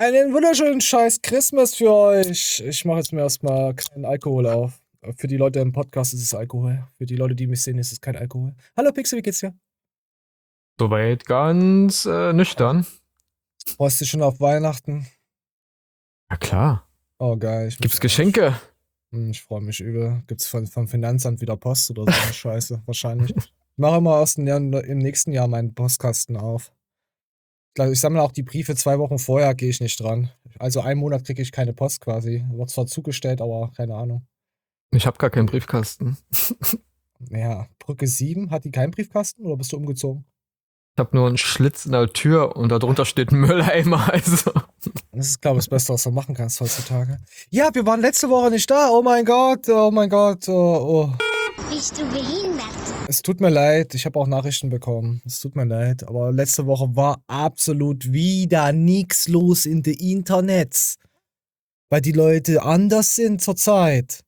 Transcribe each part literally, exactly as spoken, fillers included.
Einen wunderschönen scheiß Christmas für euch. Ich mache jetzt mir erstmal keinen Alkohol auf. Für die Leute im Podcast ist es Alkohol. Für die Leute, die mich sehen, ist es kein Alkohol. Hallo Pixel, wie geht's dir? Soweit ganz äh, nüchtern. Freust du dich schon auf Weihnachten? Ja klar. Oh geil, ich Gibt's mich auch. Ich, Geschenke? hm, ich freue mich übel. Gibt's von, vom Finanzamt wieder Post oder so eine Scheiße? Wahrscheinlich. Ich mache immer erst im, Jahr, im nächsten Jahr meinen Postkasten auf. Ich sammle auch die Briefe zwei Wochen vorher, gehe ich nicht dran. Also einen Monat kriege ich keine Post quasi. Wird zwar zugestellt, aber keine Ahnung. Ich habe gar keinen Briefkasten. Ja, Brücke sieben, hat die keinen Briefkasten oder bist du umgezogen? Ich habe nur einen Schlitz in der Tür und darunter steht ein Mülleimer. Also. Das ist, glaube ich, das Beste, was du machen kannst heutzutage. Ja, wir waren letzte Woche nicht da. Oh mein Gott, oh mein Gott, oh, oh. Bist du behindert? Es tut mir leid, ich habe auch Nachrichten bekommen. Es tut mir leid, aber letzte Woche war absolut wieder nichts los in den Internets. Weil die Leute anders sind zurzeit.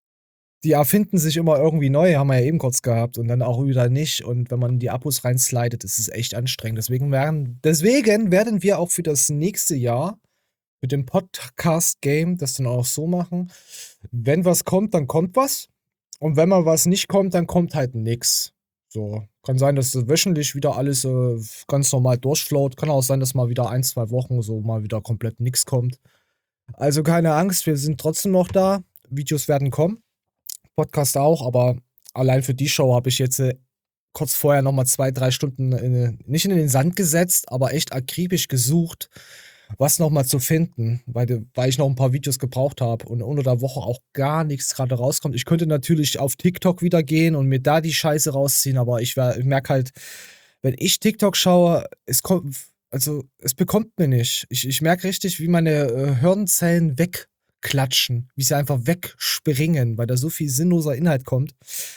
Die erfinden sich immer irgendwie neu, haben wir ja eben kurz gehabt und dann auch wieder nicht. Und wenn man die Abos reinslidet, ist es echt anstrengend. Deswegen werden, deswegen werden wir auch für das nächste Jahr mit dem Podcast-Game das dann auch so machen. Wenn was kommt, dann kommt was. Und wenn mal was nicht kommt, dann kommt halt nix. So. Kann sein, dass so wöchentlich wieder alles äh, ganz normal durchflowt. Kann auch sein, dass mal wieder ein, zwei Wochen so mal wieder komplett nix kommt. Also keine Angst, wir sind trotzdem noch da. Videos werden kommen. Podcast auch, aber allein für die Show habe ich jetzt äh, kurz vorher nochmal zwei, drei Stunden in, nicht in den Sand gesetzt, aber echt akribisch gesucht, was nochmal zu finden, weil, weil ich noch ein paar Videos gebraucht habe und unter der Woche auch gar nichts gerade rauskommt. Ich könnte natürlich auf TikTok wieder gehen und mir da die Scheiße rausziehen, aber ich, ich merke halt, wenn ich TikTok schaue, es kommt, also es bekommt mir nicht. Ich, ich merke richtig, wie meine äh, Hirnzellen wegklatschen, wie sie einfach wegspringen, weil da so viel sinnloser Inhalt kommt.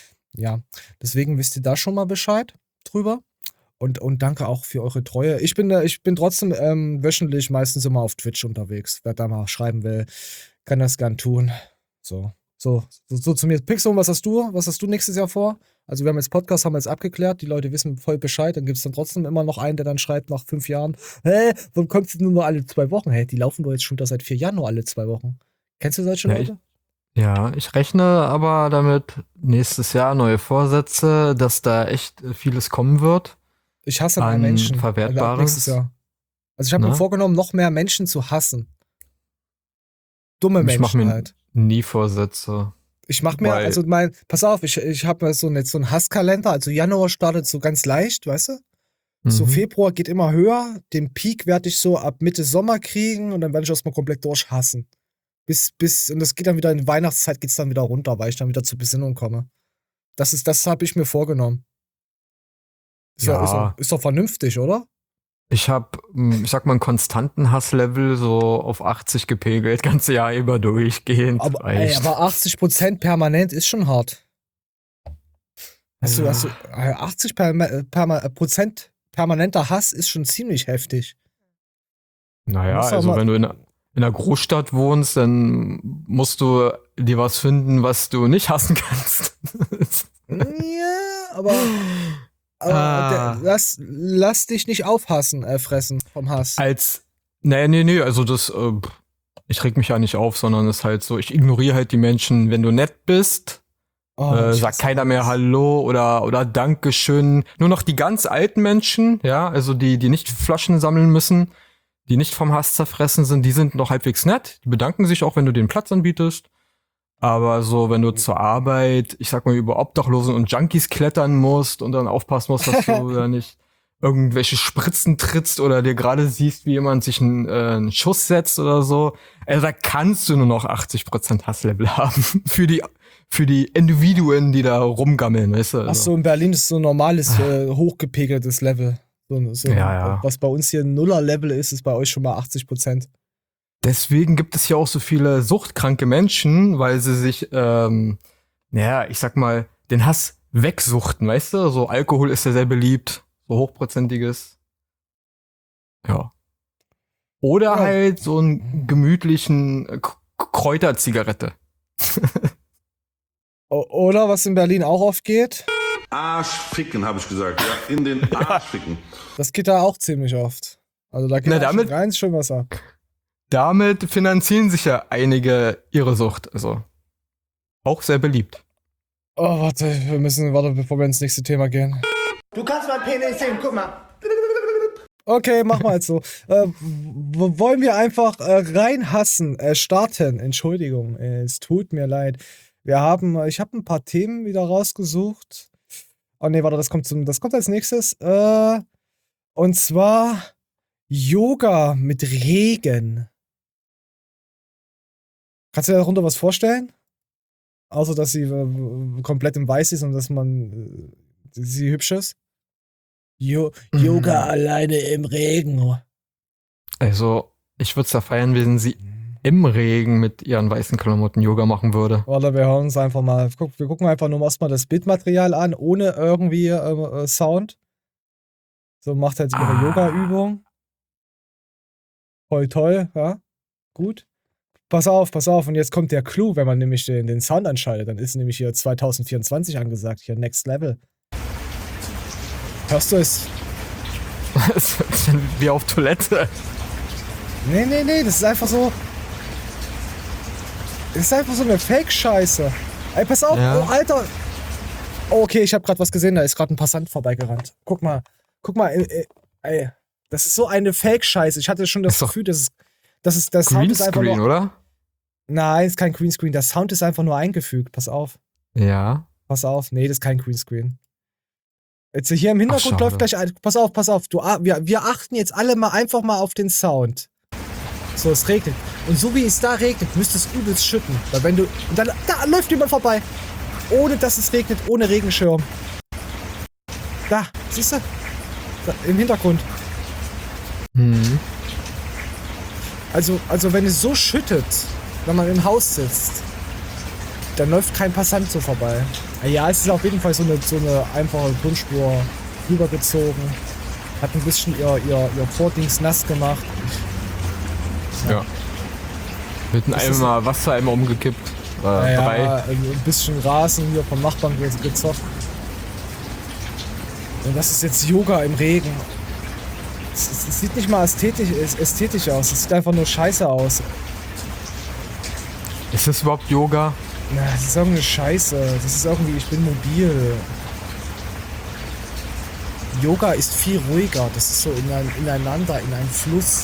Ja, deswegen wisst ihr da schon mal Bescheid drüber. Und, und danke auch für eure Treue. Ich bin, da- ich bin trotzdem ähm, wöchentlich meistens immer auf Twitch unterwegs. Wer da mal schreiben will, kann das gern tun. So, so, so, so zu mir. Pixel, was hast du? Was hast du nächstes Jahr vor? Also wir haben jetzt Podcast, haben wir jetzt abgeklärt. Die Leute wissen voll Bescheid. Dann gibt es dann trotzdem immer noch einen, der dann schreibt nach fünf Jahren, hä, warum kommst du nur noch alle zwei Wochen? Hä, die laufen doch jetzt schon wieder seit vier Jahren nur alle zwei Wochen. Kennst du solche Ja, ich, Leute? ja, ich rechne aber damit nächstes Jahr neue Vorsätze, dass da echt äh, vieles kommen wird Ich hasse mehr an Menschen. Also ab nächstes Verwertbares. Jahr. Also ich habe mir Ne? vorgenommen, noch mehr Menschen zu hassen. Dumme Ich mache Menschen mir halt. nie Vorsätze, Ich mach mir, weil also mein, pass auf, ich, ich habe mir so, eine, so einen Hasskalender, also Januar startet so ganz leicht, weißt du? So mhm. Februar geht immer höher, den Peak werde ich so ab Mitte Sommer kriegen und dann werde ich erstmal komplett durchhassen. Bis, bis, und das geht dann wieder in Weihnachtszeit, geht's dann wieder runter, weil ich dann wieder zur Besinnung komme. Das ist, das habe ich mir vorgenommen. Ist doch, ist doch, Ja, ist doch vernünftig, oder? ich habe, ich sag mal, einen konstanten Hasslevel so auf achtzig gepegelt, ganze Jahr über durchgehend. Aber, ey, Reicht. aber achtzig Prozent permanent ist schon hart. Hast du, hast du, Ja. äh, achtzig Perma äh, Perma äh, Prozent permanenter Hass ist schon ziemlich heftig. Du Naja, musst auch also mal, wenn du in, in einer Großstadt wohnst, dann musst du dir was finden, was du nicht hassen kannst. ja, aber, aber der, ah, lass, lass dich nicht aufhassen, äh, fressen vom Hass. als, nee, nee, nee, also das, äh, ich reg mich ja nicht auf, sondern es ist halt so, ich ignoriere halt die Menschen, wenn du nett bist, Oh, äh, ich sagt hasse keiner mehr alles. Hallo oder, oder Dankeschön. Nur noch die ganz alten Menschen, ja, also die, die nicht Flaschen sammeln müssen, die nicht vom Hass zerfressen sind, die sind noch halbwegs nett. Die bedanken sich auch, wenn du den Platz anbietest. Aber so, wenn du zur Arbeit, ich sag mal, über Obdachlosen und Junkies klettern musst und dann aufpassen musst, dass du da nicht irgendwelche Spritzen trittst oder dir gerade siehst, wie jemand sich einen, äh, einen Schuss setzt oder so, also da kannst du nur noch achtzig Prozent Hasslevel haben für die für die Individuen, die da rumgammeln, weißt du? Ach Also. so, in Berlin ist so ein normales, äh, hochgepegeltes Level. So, so, Ja, ja. was bei uns hier ein Nuller-Level ist, ist bei euch schon mal achtzig Prozent. Deswegen gibt es ja auch so viele suchtkranke Menschen, weil sie sich, ähm, naja, ich sag mal, den Hass wegsuchten, weißt du? So Alkohol ist ja sehr beliebt, so hochprozentiges. Ja. Oder Ja. halt so einen gemütlichen äh, K- Kräuterzigarette. O- Oder was in Berlin auch oft geht, Arschficken, habe ich gesagt. Ja, in den Arsch ficken. das geht da auch ziemlich oft. Also da geht Na, auch schon damit- ganz schön was ab. damit finanzieren sich ja einige ihre Sucht. Also auch sehr beliebt. Oh, warte, wir müssen, warte, bevor wir ins nächste Thema gehen. Du kannst mein Penis sehen, guck mal. Okay, mach mal jetzt so. Äh, w- wollen wir einfach äh, reinhassen, äh, starten? Entschuldigung, äh, es tut mir leid. Wir haben, äh, ich habe ein paar Themen wieder rausgesucht. Oh nee, warte, das kommt zum, das kommt als nächstes. Äh, und zwar Yoga mit Regen. Kannst du dir darunter was vorstellen? Außer, dass sie äh, komplett im Weiß ist und dass man äh, sie hübsch ist. Jo Yoga alleine im Regen. Also ich würde es ja feiern, wenn sie im Regen mit ihren weißen Klamotten Yoga machen würde. Warte, wir hören uns einfach mal. Guck, wir gucken einfach nur erstmal das Bildmaterial an, ohne irgendwie äh, äh, Sound. So macht halt ihre Ah. Yoga-Übung. Voll toll, ja. Gut. Pass auf, pass auf. Und jetzt kommt der Clou, wenn man nämlich den, den Sound anschaltet. Dann ist nämlich hier zwanzig vierundzwanzig angesagt. Hier Next Level. Hörst du es? Das hört sich an wie auf Toilette. Nee, nee, nee. Das ist einfach so. Das ist einfach so eine Fake-Scheiße. Ey, pass auf. Ja. Oh, Alter. Oh, okay, ich habe gerade was gesehen. Da ist gerade ein Passant vorbeigerannt. Guck mal. Guck mal. Ey, ey. Das ist so eine Fake-Scheiße. Ich hatte schon das Ist doch Gefühl, dass es. Das ist, der Sound ist einfach Greenscreen, nur. oder? Nein, ist kein Greenscreen. Der Sound ist einfach nur eingefügt. Pass auf. Ja. Pass auf. Nee, das ist kein Greenscreen. Jetzt hier im Hintergrund schade. läuft gleich ein. Pass auf, pass auf. Du, ah, wir, wir achten jetzt alle mal einfach mal auf den Sound. So, es regnet. Und so wie es da regnet, müsste es übelst schütten. Weil wenn du. Und dann, da läuft jemand vorbei. Ohne dass es regnet, ohne Regenschirm. Da, siehst du? Da, im Hintergrund. Mhm. Also, also wenn es so schüttet, wenn man im Haus sitzt, dann läuft kein Passant so vorbei. Ja, es ist auf jeden Fall so eine, so eine einfache Grundspur rübergezogen. Hat ein bisschen ihr, ihr, ihr Vordings nass gemacht. Ja. Mit Das einem ist- Mal Wassereimer umgekippt. Äh, Naja, drei. ein bisschen Rasen hier vom Nachbarn ge- gezockt. Und das ist jetzt Yoga im Regen. Es, es, es sieht nicht mal ästhetisch, es- ästhetisch aus, es sieht einfach nur scheiße aus. Ist das überhaupt Yoga? Na, das ist irgendeine Scheiße. Das ist irgendwie, ich bin mobil. Yoga ist viel ruhiger. Das ist so in ein, ineinander, in einen Fluss.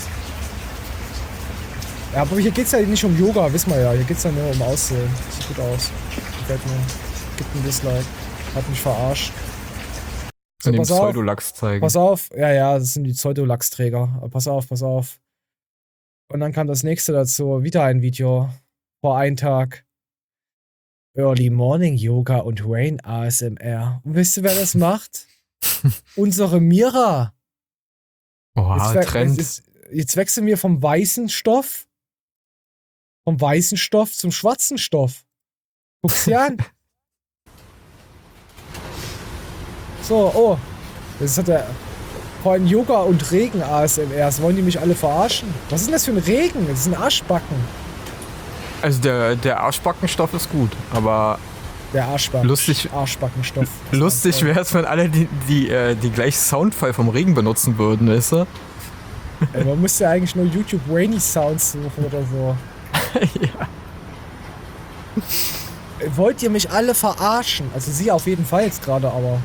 Ja, aber hier geht's ja nicht um Yoga, wissen wir ja. Hier geht's ja nur um Aussehen. Sieht gut aus. Gefällt mir. Gibt ein Dislike. Hat mich verarscht. So, In dem pass auf. Pseudolachs zeigen. Pass auf. Ja, ja, das sind die Pseudolachsträger. Aber pass auf, pass auf. Und dann kam das nächste dazu. Wieder ein Video. Vor einem Tag. Early Morning Yoga und Rain A S M R. Und wisst ihr, wer das macht? Unsere Mira. Oha, we- Trend. Jetzt, jetzt wechseln wir vom weißen Stoff, vom weißen Stoff zum schwarzen Stoff. Guck's dir an. So, oh. Das hat der. Vor allem Yoga und Regen A S M R. Das wollen die mich alle verarschen. Was ist denn das für ein Regen? Das ist ein Arschbacken. Also der, der Arschbackenstoff ist gut, aber Der Arschbacken. Lustig- Arschbackenstoff. lustig wäre es, wenn alle die, die, äh, die gleiche Soundfile vom Regen benutzen würden, weißt du? Ey, man müsste ja eigentlich nur YouTube Rainy Sounds suchen oder so. Ja. Ey, wollt ihr mich alle verarschen? Also sie auf jeden Fall jetzt gerade, aber.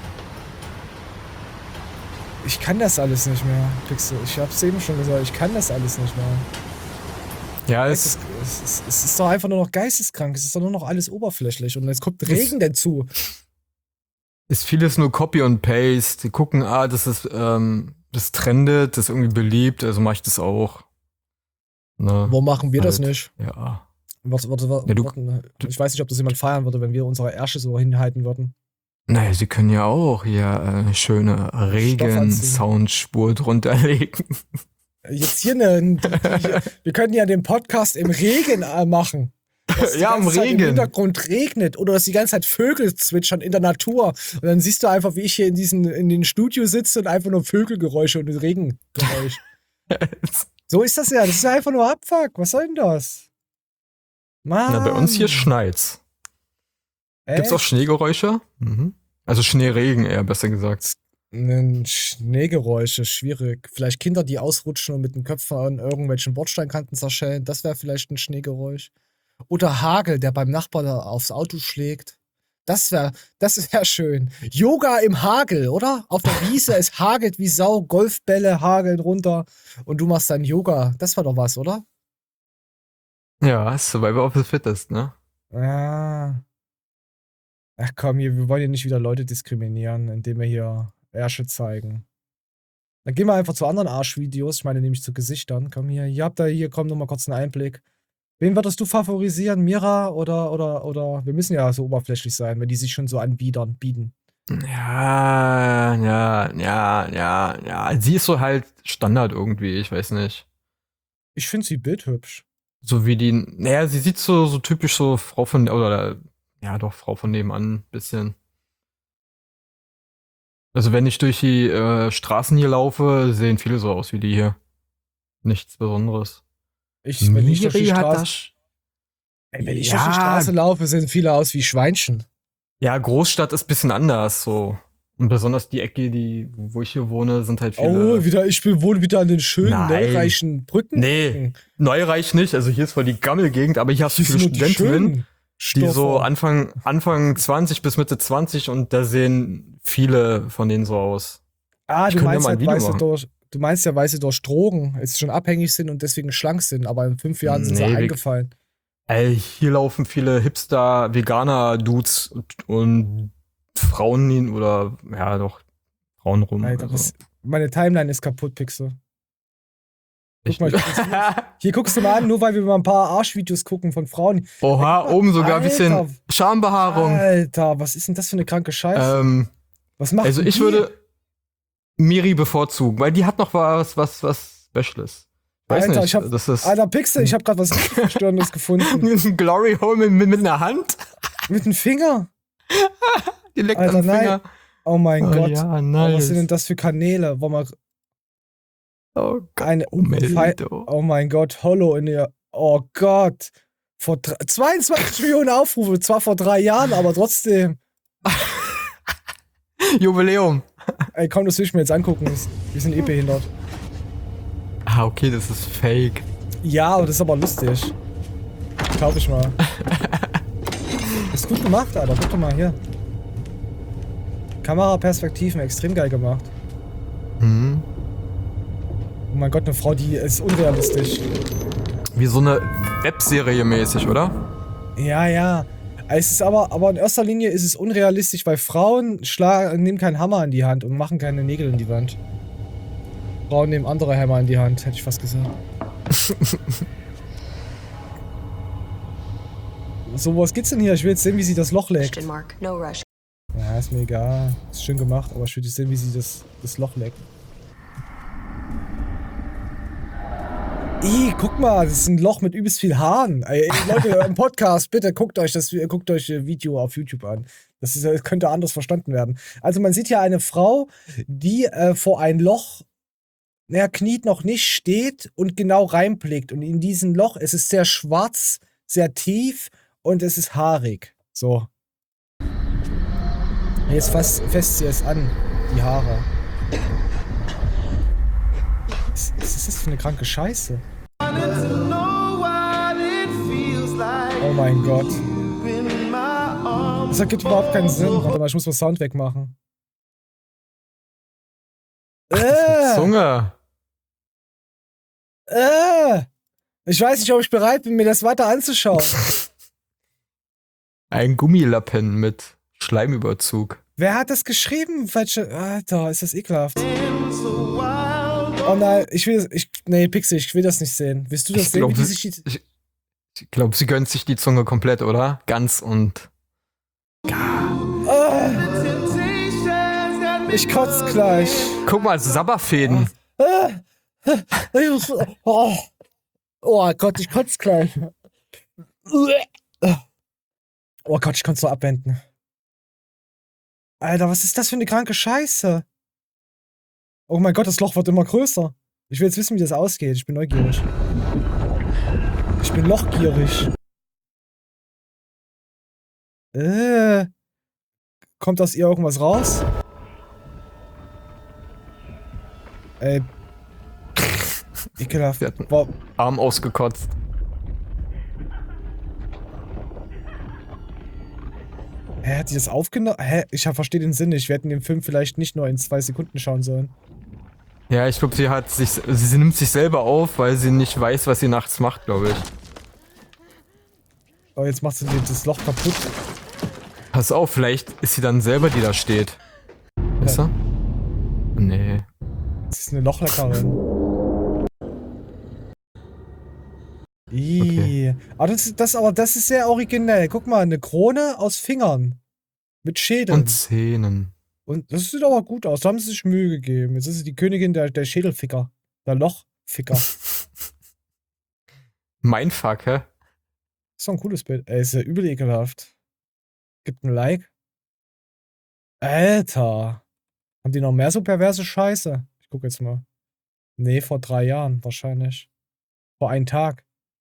Ich kann das alles nicht mehr, Pixel. Ich hab's eben schon gesagt, ich kann das alles nicht mehr. Ja, Es es, ist, es, ist, es ist doch einfach nur noch geisteskrank. Es ist doch nur noch alles oberflächlich. Und jetzt kommt Es- Regen dazu. ist vieles nur Copy und Paste. Die gucken, ah, das ist, ähm, das trendet, das ist irgendwie beliebt, also mache ich das auch. Ne? Wo machen wir das halt. nicht? Ja. Warte, warte, warte, Ja, du- warte. Ich weiß nicht, ob das jemand feiern würde, wenn wir unsere Ärsche so hinhalten würden. Naja, sie können ja auch hier eine schöne Regen-Soundspur drunter legen. Jetzt hier eine. Hier, wir könnten ja den Podcast im Regen äh, machen. Dass die Ja, im ganze Zeit Im Regen. Hintergrund regnet oder dass die ganze Zeit Vögel zwitschern in der Natur. Und dann siehst du einfach, wie ich hier in diesen in den Studio sitze und einfach nur Vögelgeräusche und Regengeräusch. So ist das ja. Das ist ja einfach nur Abfuck. Was soll denn das? Mann. Na, bei uns hier schneit's. Gibt's auch Echt? Schneegeräusche? Mhm. Also Schneeregen eher, besser gesagt. Ein Schneegeräusche, schwierig. Vielleicht Kinder, die ausrutschen und mit den Köpfen an irgendwelchen Bordsteinkanten zerschellen. Das wäre vielleicht ein Schneegeräusch. Oder Hagel, der beim Nachbarn aufs Auto schlägt. Das wäre, das wäre schön. Yoga im Hagel, oder? Auf der Wiese, es hagelt wie Sau, Golfbälle hageln runter und du machst dann Yoga. Das war doch was, oder? Ja, Survivor of the Fittest, ne? Ja. Ach komm, hier, wir wollen hier nicht wieder Leute diskriminieren, indem wir hier Ärsche zeigen. Dann gehen wir einfach zu anderen Arschvideos. Ich meine nämlich zu Gesichtern. Komm hier, hier habt ihr, hier kommt noch mal kurz ein Einblick. Wen würdest du favorisieren? Mira oder, oder, oder, wir müssen ja so oberflächlich sein, wenn die sich schon so anbiedern, bieten. Ja, ja, ja, ja, ja. Sie ist so halt Standard irgendwie, ich weiß nicht. Ich finde sie bildhübsch. So wie die, naja, sie sieht so, so typisch so Frau von, oder, ja doch, Frau von nebenan, bisschen. Also wenn ich durch die äh, Straßen hier laufe, sehen viele so aus wie die hier. Nichts Besonderes. Ich, wenn ich durch die Miri hat Straße, das. ey, wenn ich Ja. durch die Straße laufe, sehen viele aus wie Schweinchen. Ja, Großstadt ist bisschen anders so. Und besonders die Ecke, die, wo ich hier wohne, sind halt viele. Oh, wieder, ich bin wohl wieder an den schönen, Nein. neureichen Brücken. Nee, Neureich nicht. Also hier ist voll die Gammelgegend, aber hier hast du Hier viele sind nur die Studentinnen, schönen die so Stoffe. Anfang, Anfang zwanzig bis Mitte zwanzig und da sehen viele von denen so aus. Ah, Ich du könnte meinst mal ein halt, Video weißt du, machen. durch, du meinst ja, weil sie durch Drogen jetzt schon abhängig sind und deswegen schlank sind, aber in fünf Jahren sind sie Nee, wir- eingefallen. Ey, hier laufen viele Hipster, Veganer-Dudes und, und Frauen oder, ja doch, Frauen rum. Alter, also. was, meine Timeline ist kaputt, Pixel. Guck Echt? mal, ich Hier guckst du mal an, nur weil wir mal ein paar Arschvideos gucken von Frauen. Oha, Ey, guck mal, oben sogar ein bisschen Alter. Schambehaarung. Alter, was ist denn das für eine kranke Scheiße? Ähm, was macht also denn ich die? würde Miri bevorzugen, weil die hat noch was, was, was Speciales. Weiß Alter, nicht, ich hab, das ist Alter, Pixel, ich habe gerade was Verstörendes gefunden. ein Glory Hole mit, mit, mit einer Hand. Mit dem Finger. Die leckt Alter, am Finger. nein. Oh mein Oh, Gott. ja, Oh, nice. was sind denn das für Kanäle? Wo man Oh Gott. eine Oh, Meldo. Oh mein Gott, Hollow in ihr. Oh Gott. Vor dr- zweiundzwanzig Millionen Aufrufe, zwar vor drei Jahren, aber trotzdem. Jubiläum. Ey, komm, das will ich mir jetzt angucken. Das- Wir sind eh behindert. Ah, okay, das ist fake. Ja, aber das ist aber lustig. Glaub ich mal. Das ist gut gemacht, Alter. Guck doch mal hier. Kameraperspektiven, extrem geil gemacht. Mhm. Oh mein Gott, eine Frau, die ist unrealistisch. Wie so eine Webserie mäßig, oder? Ja, ja. Es ist aber, aber in erster Linie ist es unrealistisch, weil Frauen schlagen, nehmen keinen Hammer in die Hand und machen keine Nägel in die Wand. Frauen nehmen andere Hämmer in die Hand, hätte ich fast gesagt. So, was geht's denn hier? Ich will jetzt sehen, wie sie das Loch legt. Question mark. No rush. Ja, ist mir egal. Ist schön gemacht, aber ich will jetzt sehen, wie sie das, das Loch legt. Ih, guck mal, das ist ein Loch mit übelst viel Haaren. Ey, ey, Leute, im Podcast, bitte guckt euch das guckt euch das Video auf YouTube an. Das, ist, das könnte anders verstanden werden. Also man sieht hier eine Frau, die äh, vor ein Loch, naja, kniet noch nicht, steht und genau reinblickt. Und in diesem Loch, es ist sehr schwarz, sehr tief und es ist haarig. So. Jetzt fasst, fasst sie es an, die Haare. Was, was ist das für eine kranke Scheiße? Oh mein Gott. Das ergibt überhaupt keinen Sinn. Warte mal, ich muss mal Sound wegmachen. Äh, Zunge. äh, ich weiß nicht, ob ich bereit bin, mir das weiter anzuschauen. Ein Gummilappen mit Schleimüberzug. Wer hat das geschrieben? Welche? Alter, ist das ekelhaft. Oh nein, ich will das. Ich, nee, Pixel, ich will das nicht sehen. Willst du das Ich sehen, glaub, wie die das- sich die. Ich, ich glaube, sie gönnt sich die Zunge komplett, oder? Ganz und. Ah, ich kotz gleich. Guck mal, Sabberfäden. Ah, ich muss, oh. oh Gott, ich kotz gleich. Oh Gott, ich konnte so abwenden. Alter, was ist das für eine kranke Scheiße? Oh mein Gott, das Loch wird immer größer. Ich will jetzt wissen, wie das ausgeht. Ich bin neugierig. Ich bin lochgierig. Äh. Kommt aus ihr irgendwas raus? Ey. Ekelhaft. Sie hat einen Boah. Arm ausgekotzt. Hä, hat die das aufgenommen? Hä, ich verstehe den Sinn nicht. Wir hätten den Film vielleicht nicht nur in zwei Sekunden schauen sollen. Ja, ich glaube, sie hat sich, sie, sie nimmt sich selber auf, weil sie nicht weiß, was sie nachts macht, glaube ich. Oh, jetzt macht sie das Loch kaputt. Pass auf, vielleicht ist sie dann selber, die da steht. Weißt du? Nee. Das ist eine Lochleckerin. Ih. Okay. Aber das, das, aber das ist sehr originell. Guck mal, eine Krone aus Fingern. Mit Schädeln. Und Zähnen. Und das sieht aber gut aus. Da haben sie sich Mühe gegeben. Jetzt ist sie die Königin der, der Schädelficker. Der Lochficker. Mein Fuck, hä? Das ist doch ein cooles Bild. Ey, ist ja übel ekelhaft. Gibt ein Like. Alter. Haben die noch mehr so perverse Scheiße? Ich guck jetzt mal. Nee, vor drei Jahren wahrscheinlich. Vor einem Tag.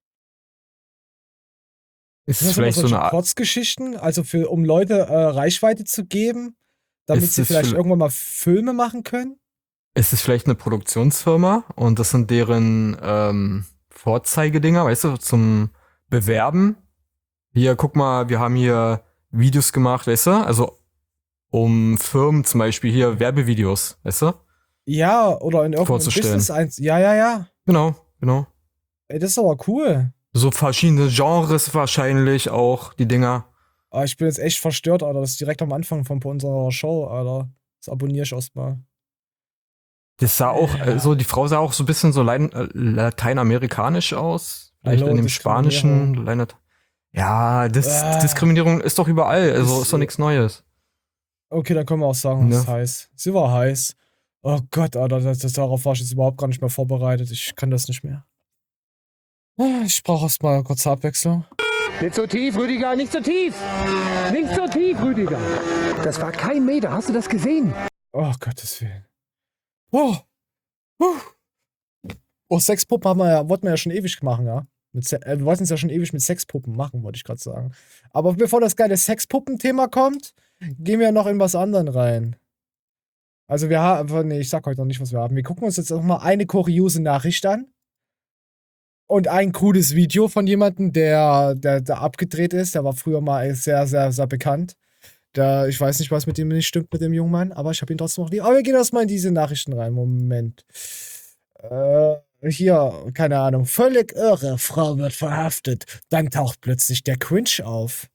Ist Sind es das immer vielleicht so solche eine Art. Kurzgeschichten? Also für, um Leute äh, Reichweite zu geben, damit Ist sie es vielleicht für- irgendwann mal Filme machen können? Ist es vielleicht eine Produktionsfirma und das sind deren ähm, Vorzeigedinger, weißt du, zum Bewerben? Hier, guck mal, wir haben hier Videos gemacht, weißt du? Also um Firmen zum Beispiel hier Werbevideos, weißt du? Ja, oder in irgendeinem Vorzustellen. Business eins. Ja, ja, ja. Genau, genau. Ey, das ist aber cool. So verschiedene Genres wahrscheinlich auch, die Dinger. Aber ich bin jetzt echt verstört, Alter. Das ist direkt am Anfang von unserer Show, Alter. Das abonniere ich erstmal. Das sah auch, Ja. also die Frau sah auch so ein bisschen so lein, äh, lateinamerikanisch aus. Vielleicht Hallo, in dem Diskriminierung. Spanischen. Leinat ja, das, Ah. Diskriminierung ist doch überall, also Das- ist doch nichts Neues. Okay, dann können wir auch sagen, es ist Ja. heiß. Sie war heiß. Oh Gott, Alter, das, das, darauf war ich jetzt überhaupt gar nicht mehr vorbereitet. Ich kann das nicht mehr. Ah, Ich brauche erstmal kurze Abwechslung. Nicht so tief, Rüdiger, nicht so tief! Nicht so tief, Rüdiger! Das war kein Meter, hast du das gesehen? Oh, Gottes Willen. Oh. Puh. Oh, Sexpuppen haben wir ja, wollten wir ja schon ewig machen, ja. Mit Se äh, wir wollten es ja schon ewig mit Sexpuppen machen, wollte ich gerade sagen. Aber bevor das geile Sexpuppen-Thema kommt, gehen wir noch in was anderes rein. Also wir haben, nee, ich sag heute noch nicht, was wir haben. Wir gucken uns jetzt noch mal eine kuriose Nachricht an. Und ein cooles Video von jemandem, der, der, der abgedreht ist. Der war früher mal sehr, sehr, sehr bekannt. Der, ich weiß nicht, was mit dem nicht stimmt, mit dem jungen Mann, aber ich habe ihn trotzdem noch lieb. Aber wir gehen erstmal in diese Nachrichten rein. Moment. Äh, hier, keine Ahnung. Völlig irre. Frau wird verhaftet. Dann taucht plötzlich der Cringe auf.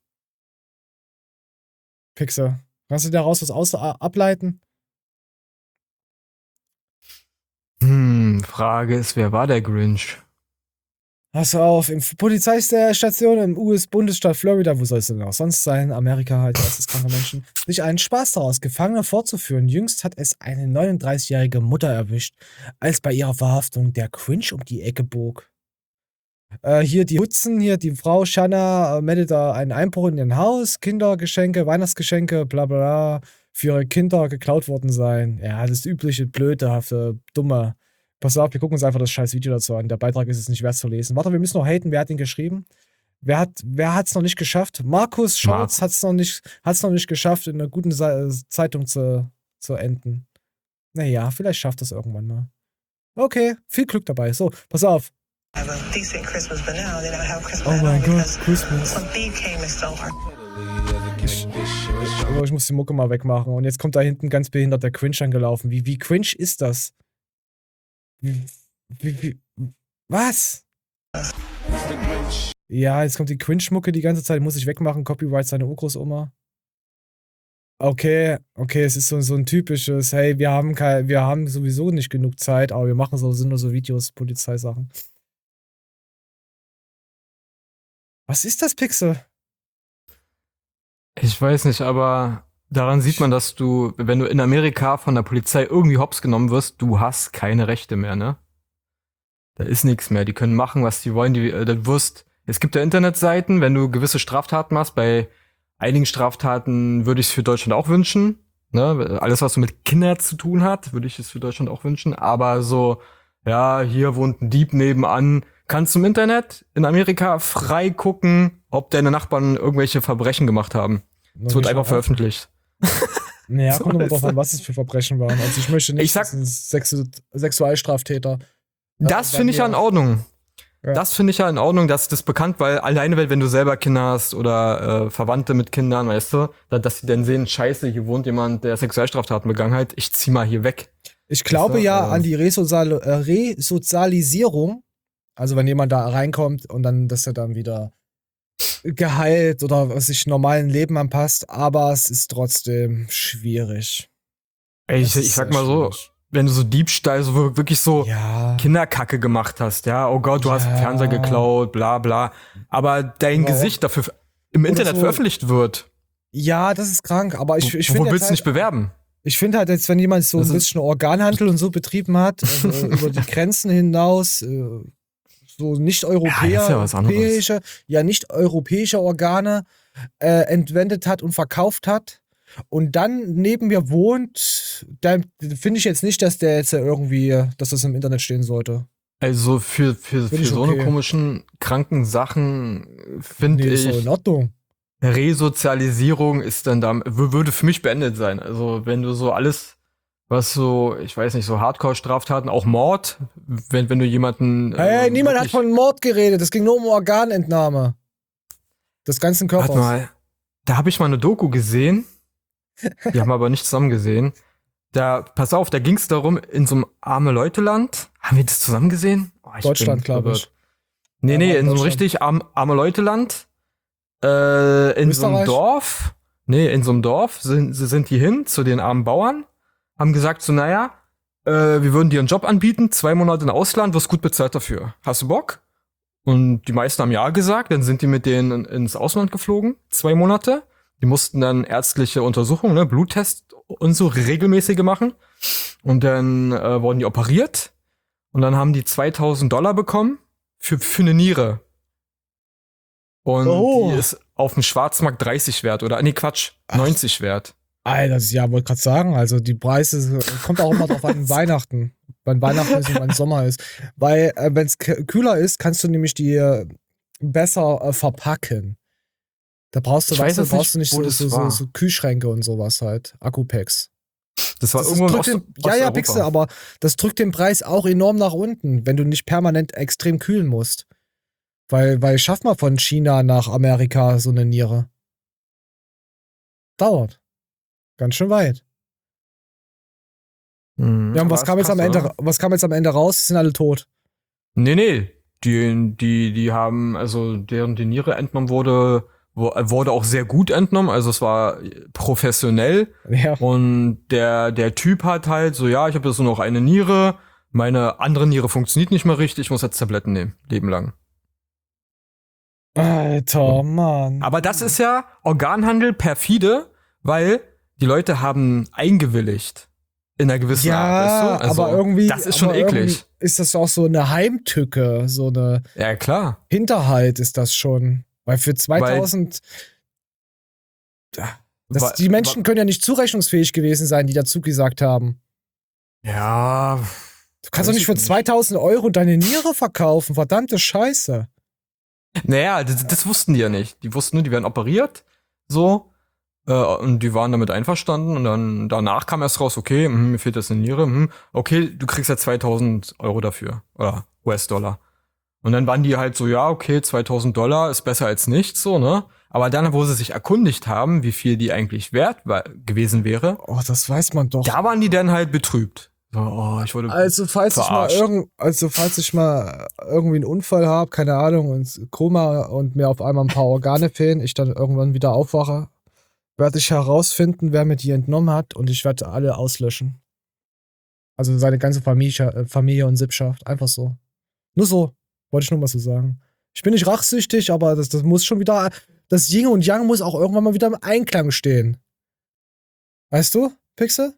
Pixel. Kannst du daraus was aus ableiten? Hm, Frage ist, wer war der Grinch? Pass auf, in Polizeistation im U S-Bundesstaat Florida, wo soll es denn auch sonst sein, Amerika halt, das ist kranke Menschen, sich einen Spaß daraus, Gefangene vorzuführen. Jüngst hat es eine neununddreißigjährige Mutter erwischt, als bei ihrer Verhaftung der Cringe um die Ecke bog. Äh, hier die Hudson, hier die Frau Shanna äh, meldet da einen Einbruch in ihr Haus, Kindergeschenke, Weihnachtsgeschenke, bla bla bla, für ihre Kinder geklaut worden sein. Ja, das übliche, blödehafte, dumme. Pass auf, wir gucken uns einfach das scheiß Video dazu an. Der Beitrag ist es nicht wert zu lesen. Warte, wir müssen noch haten. Wer hat ihn geschrieben? Wer hat wer hat's noch nicht geschafft? Markus Scholz Mark- hat's noch nicht hat's noch nicht geschafft, in einer guten Sa Zeitung zu, zu enden. Naja, vielleicht schafft das irgendwann mal. Okay, viel Glück dabei. So, pass auf. Have a decent Christmas, but now they don't have Christmas Oh at mein all Gott, because Christmas. some thief came and stole her. Ich, aber ich muss die Mucke mal wegmachen. Und jetzt kommt da hinten ganz behindert der Cringe angelaufen. Wie, wie cringe ist das? Wie, wie, wie, was? Ja, jetzt kommt die Cringe-Mucke die ganze Zeit. Muss ich wegmachen. Copyright seine Urgroßoma. Okay, okay, es ist so, so ein typisches, hey, wir haben kein, wir haben sowieso nicht genug Zeit, aber wir machen so, sind nur so Videos, Polizeisachen. Was ist das, Pixel? Ich weiß nicht, aber daran sieht man, dass du, wenn du in Amerika von der Polizei irgendwie hops genommen wirst, du hast keine Rechte mehr, ne? Da ist nichts mehr. Die können machen, was die wollen. Die, äh, du wirst, es gibt ja Internetseiten, wenn du gewisse Straftaten machst. Bei einigen Straftaten würde ich es für Deutschland auch wünschen. Ne? Alles, was so mit Kindern zu tun hat, würde ich es für Deutschland auch wünschen. Aber so, ja, hier wohnt ein Dieb nebenan. Kannst du im Internet in Amerika frei gucken, ob deine Nachbarn irgendwelche Verbrechen gemacht haben. Es wird einfach veröffentlicht. Naja, So, kommt immer weißt drauf du? an, was es für Verbrechen waren. Also ich möchte nicht, Ich sag- dass ein Sexu Sexualstraftäter. Das bei finde ich ja mir- in Ordnung. Ja. Das finde ich ja in Ordnung, dass das bekannt, weil alleine, wenn wenn du selber Kinder hast oder äh, Verwandte mit Kindern, weißt du, da- dass sie dann sehen, scheiße, hier wohnt jemand, der Sexualstraftaten begangen hat, ich zieh mal hier weg. Ich glaube Weißt du, ja äh, an die Resozial äh, Resozialisierung. Also wenn jemand da reinkommt und dann, dass er dann wieder geheilt oder sich normalen Leben anpasst, aber es ist trotzdem schwierig. Ey, ich, Das ist ich sag sehr mal so, schwierig. wenn du so Diebstahl, so wir- wirklich so Ja. Kinderkacke gemacht hast, ja, oh Gott, du hast Ja. einen Fernseher geklaut, bla bla, aber dein Oder auch- Gesicht dafür im Internet so- veröffentlicht wird, Ja, das ist krank, aber ich, ich wo finde willst jetzt du nicht halt, bewerben? ich finde halt jetzt, wenn jemand so Das ein ist- bisschen Organhandel und so betrieben hat, also über die Grenzen hinaus, äh, so nicht Ja, das ist ja was anderes. europäische, ja nicht europäische Organe äh, entwendet hat und verkauft hat und dann neben mir wohnt, dann finde ich jetzt nicht, dass der jetzt irgendwie, dass das im Internet stehen sollte. Also für, für, Find für ich so okay. eine komischen, kranken Sachen finde Nee, ist doch ich, in Ordnung. Resozialisierung ist dann da, w- würde für mich beendet sein. Also wenn du so alles, was so, ich weiß nicht, so Hardcore-Straftaten, auch Mord, wenn, wenn du jemanden. Hey, ähm, niemand hat wirklich- von Mord geredet, es ging nur um Organentnahme. Des ganzen Körpers. Warte mal, da habe ich mal eine Doku gesehen. Die haben wir aber nicht zusammen gesehen. Da, pass auf, da ging es darum, in so einem arme Leute-Land. Haben wir das zusammen gesehen? Oh, ich Deutschland, bin glaube ich. verwirrt. Nee, Ja, nee, war in so einem Deutschland. richtig arm, arme Leute-Land. Äh, in so einem Österreich? Dorf. Nee, in so einem Dorf sind, sind die hin zu den armen Bauern. Haben gesagt so, naja, äh, wir würden dir einen Job anbieten, zwei Monate im Ausland, wirst gut bezahlt dafür. Hast du Bock? Und die meisten haben ja gesagt, dann sind die mit denen ins Ausland geflogen, zwei Monate. Die mussten dann ärztliche Untersuchungen, ne, Bluttest und so regelmäßige machen. Und dann äh, wurden die operiert. Und dann haben die zweitausend Dollar bekommen für, für eine Niere. Und Oh. die ist auf dem Schwarzmarkt dreißig wert, oder? Nee, Quatsch, neunzig wert. Alter, das- ja, wollte gerade sagen, also die Preise, kommt auch immer drauf an, Weihnachten. Wann Weihnachten ist und wann Sommer ist. Weil, äh, wenn es kühler ist, kannst du nämlich die äh, besser äh, verpacken. Da brauchst du, Ich weißt weiß du, jetzt brauchst du nicht, nicht wo so, das so, so, war. so Kühlschränke und sowas halt. Akkupacks. Das war Das irgendwo in drückt Ost den, ja, ja, Osteuropa. Pixel, aber das drückt den Preis auch enorm nach unten, wenn du nicht permanent extrem kühlen musst. Weil, weil schaff mal von China nach Amerika so eine Niere. Dauert. Ganz schön weit. Mhm, Ja, und aber was ist kam, jetzt krass, am Ende, oder? was kam jetzt am Ende raus? Die sind alle tot. Nee, nee. Die, die, die haben, also deren die Niere entnommen wurde, wo- wurde auch sehr gut entnommen. Also es war professionell. Ja. Und der, der Typ hat halt so, ja, ich habe jetzt nur noch eine Niere. Meine andere Niere funktioniert nicht mehr richtig. Ich muss jetzt Tabletten nehmen. Leben lang. Alter, Mann. Aber das ist ja Organhandel perfide, weil die Leute haben eingewilligt. In einer gewissen ja, Art, weißt du? Also, aber irgendwie. das ist schon aber irgendwie eklig. Ist das auch so eine Heimtücke, so eine Ja, klar. Hinterhalt ist das schon. Weil für zweitausend. Das, Weil- die Menschen können ja nicht zurechnungsfähig gewesen sein, die dazu gesagt haben. Ja. Du kannst Weiß doch nicht ich für nicht. zweitausend Euro deine Niere verkaufen. Verdammte Scheiße. Naja, das, das wussten die ja nicht. Die wussten nur, die werden operiert. So. Äh, und die waren damit einverstanden. Und dann danach kam erst raus, okay, hm, mir fehlt jetzt eine Niere. Hm, okay, du kriegst ja zweitausend Euro dafür. Oder U S-Dollar. Und dann waren die halt so, ja, okay, zweitausend Dollar ist besser als nichts, so, ne? Aber dann, wo sie sich erkundigt haben, wie viel die eigentlich wert war, gewesen wäre, Oh, das weiß man doch. da waren die dann halt betrübt. So, oh, ich wurde Also falls ich mal verarscht. irgend, also falls ich mal irgendwie einen Unfall habe, keine Ahnung, und Koma und mir auf einmal ein paar Organe fehlen, ich dann irgendwann wieder aufwache, werde ich herausfinden, wer mir die entnommen hat und ich werde alle auslöschen. Also seine ganze Familie, äh, Familie und Sippschaft, einfach so. Nur so, wollte ich nur mal so sagen. Ich bin nicht rachsüchtig, aber das, das muss schon wieder, das Yin und Yang muss auch irgendwann mal wieder im Einklang stehen. Weißt du, Pixel?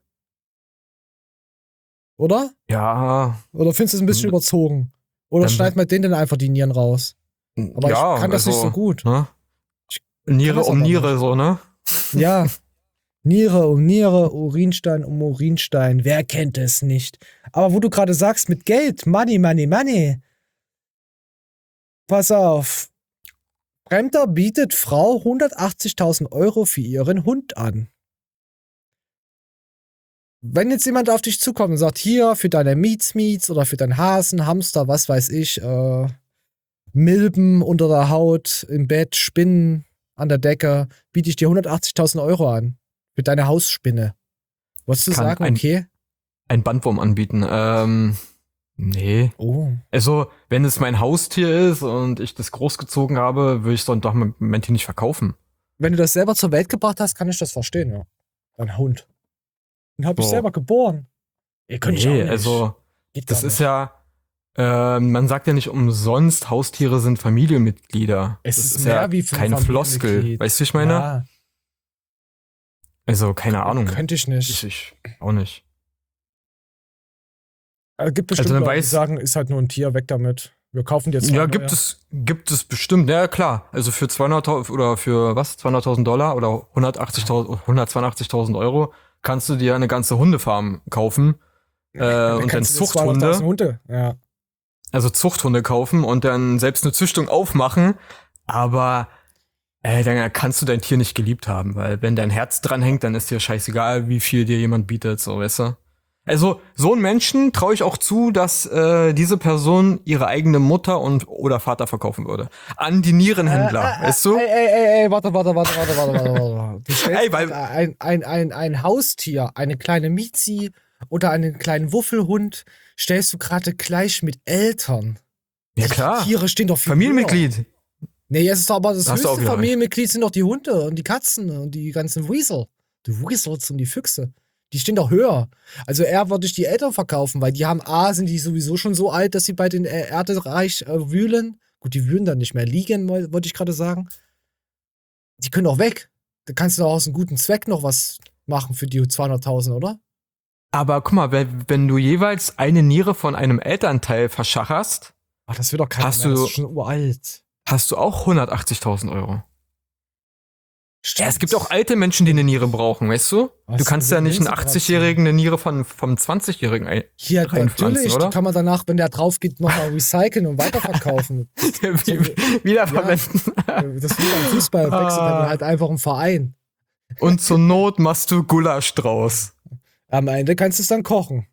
Oder? Ja, Oder findest du es ein bisschen Hm. überzogen? Oder Dann- schneid mal denen dann einfach die Nieren raus? Aber ja, ich kann das nicht also, so gut. Ne? Ich Niere das um aber Niere, nicht. so, ne? Ja. Niere um Niere, Urinstein um Urinstein. Wer kennt es nicht? Aber wo du gerade sagst, mit Geld, Money, Money, Money. Pass auf. Fremder bietet Frau hundertachtzigtausend Euro für ihren Hund an. wenn jetzt jemand auf dich zukommt und sagt, hier, für deine Miets, Miets oder für deinen Hasen, Hamster, was weiß ich, äh, Milben unter der Haut, im Bett, Spinnen an der Decke, biete ich dir hundertachtzigtausend Euro an. Für deine Hausspinne. Wolltest du Kann sagen, ein- okay? Ein Bandwurm anbieten. Ähm, nee. Oh. Also, wenn es mein Haustier ist und ich das großgezogen habe, würde ich es dann doch im Moment hier nicht verkaufen. Wenn du das selber zur Welt gebracht hast, kann ich das verstehen, ja. Ein Hund. Den habe ich So. selber geboren. Ihr könnt ich auch Nee, nicht. also, Geht das gar ist nicht. ja, ähm, man sagt ja nicht umsonst, Haustiere sind Familienmitglieder. Es das ist ist mehr ja wie für ein keine Floskel. Familienmitglied. Weißt du, wie ich meine? Ja, Also, keine Ahnung. könnte ich nicht. Ich, ich auch nicht. Also gibt bestimmt Also dann Leute, die weiß- sagen, ist halt nur ein Tier, weg damit. Wir kaufen dir zwei Ja, neue. gibt es, gibt es bestimmt, ja klar. Also für zweihunderttausend oder für was? zweihunderttausend Dollar oder hundertachtzigtausend, hundertzweiundachtzigtausend Euro kannst du dir eine ganze Hundefarm kaufen. Äh, Dann und dann kannst du dir zweihunderttausend Zuchthunde, Hunde. Ja. also Zuchthunde kaufen und dann selbst eine Züchtung aufmachen. Aber äh, dann kannst du dein Tier nicht geliebt haben, weil wenn dein Herz dran hängt, dann ist dir scheißegal, wie viel dir jemand bietet, so, weißt du? Also, so einen Menschen traue ich auch zu, dass äh, diese Person ihre eigene Mutter und oder Vater verkaufen würde. An die Nierenhändler, weißt du? Ey, ey, ey, ey, warte, warte, warte, warte, warte, warte, warte. Du stellst Ey, weil- ein, ein, ein, ein Haustier, eine kleine Miezi oder einen kleinen Wuffelhund, stellst du gerade gleich mit Eltern. Ja, Die klar. Tiere stehen doch viel höher. Familienmitglied. Nee, es ist doch aber das Hast du auch höchste wieder recht. Familienmitglied sind doch die Hunde und die Katzen und die ganzen Weasel. Die Weasels und die Füchse. Die stehen doch höher. Also eher würde ich die Eltern verkaufen, weil die haben A, sind die sowieso schon so alt, dass sie bei den äh, Erdereich äh, wühlen. Gut, die wühlen dann nicht mehr liegen, woll- wollte ich gerade sagen. Die können doch weg. Da kannst du doch aus einem guten Zweck noch was machen für die zweihunderttausend, oder? Aber guck mal, wenn, wenn du jeweils eine Niere von einem Elternteil verschacherst, Ach, das wird doch keiner Hast mehr. du- Das ist schon uralt. hast du auch hundertachtzigtausend Euro. Ja, es gibt auch Stimmt. alte Menschen, die eine Niere brauchen, weißt du? Was du kannst für ja eine nicht einen Lebenssituation. achtzigjährigen eine Niere von, vom zwanzigjährigen ein. Hier, reinpflanzen, natürlich. oder? Die kann man danach, wenn der drauf geht, nochmal recyceln und weiterverkaufen. Wiederverwenden. Das ist wie beim Fußball, wechselt Ah. dann halt einfach im Verein. Und zur Not machst du Gulasch draus. Am Ende kannst du es dann kochen.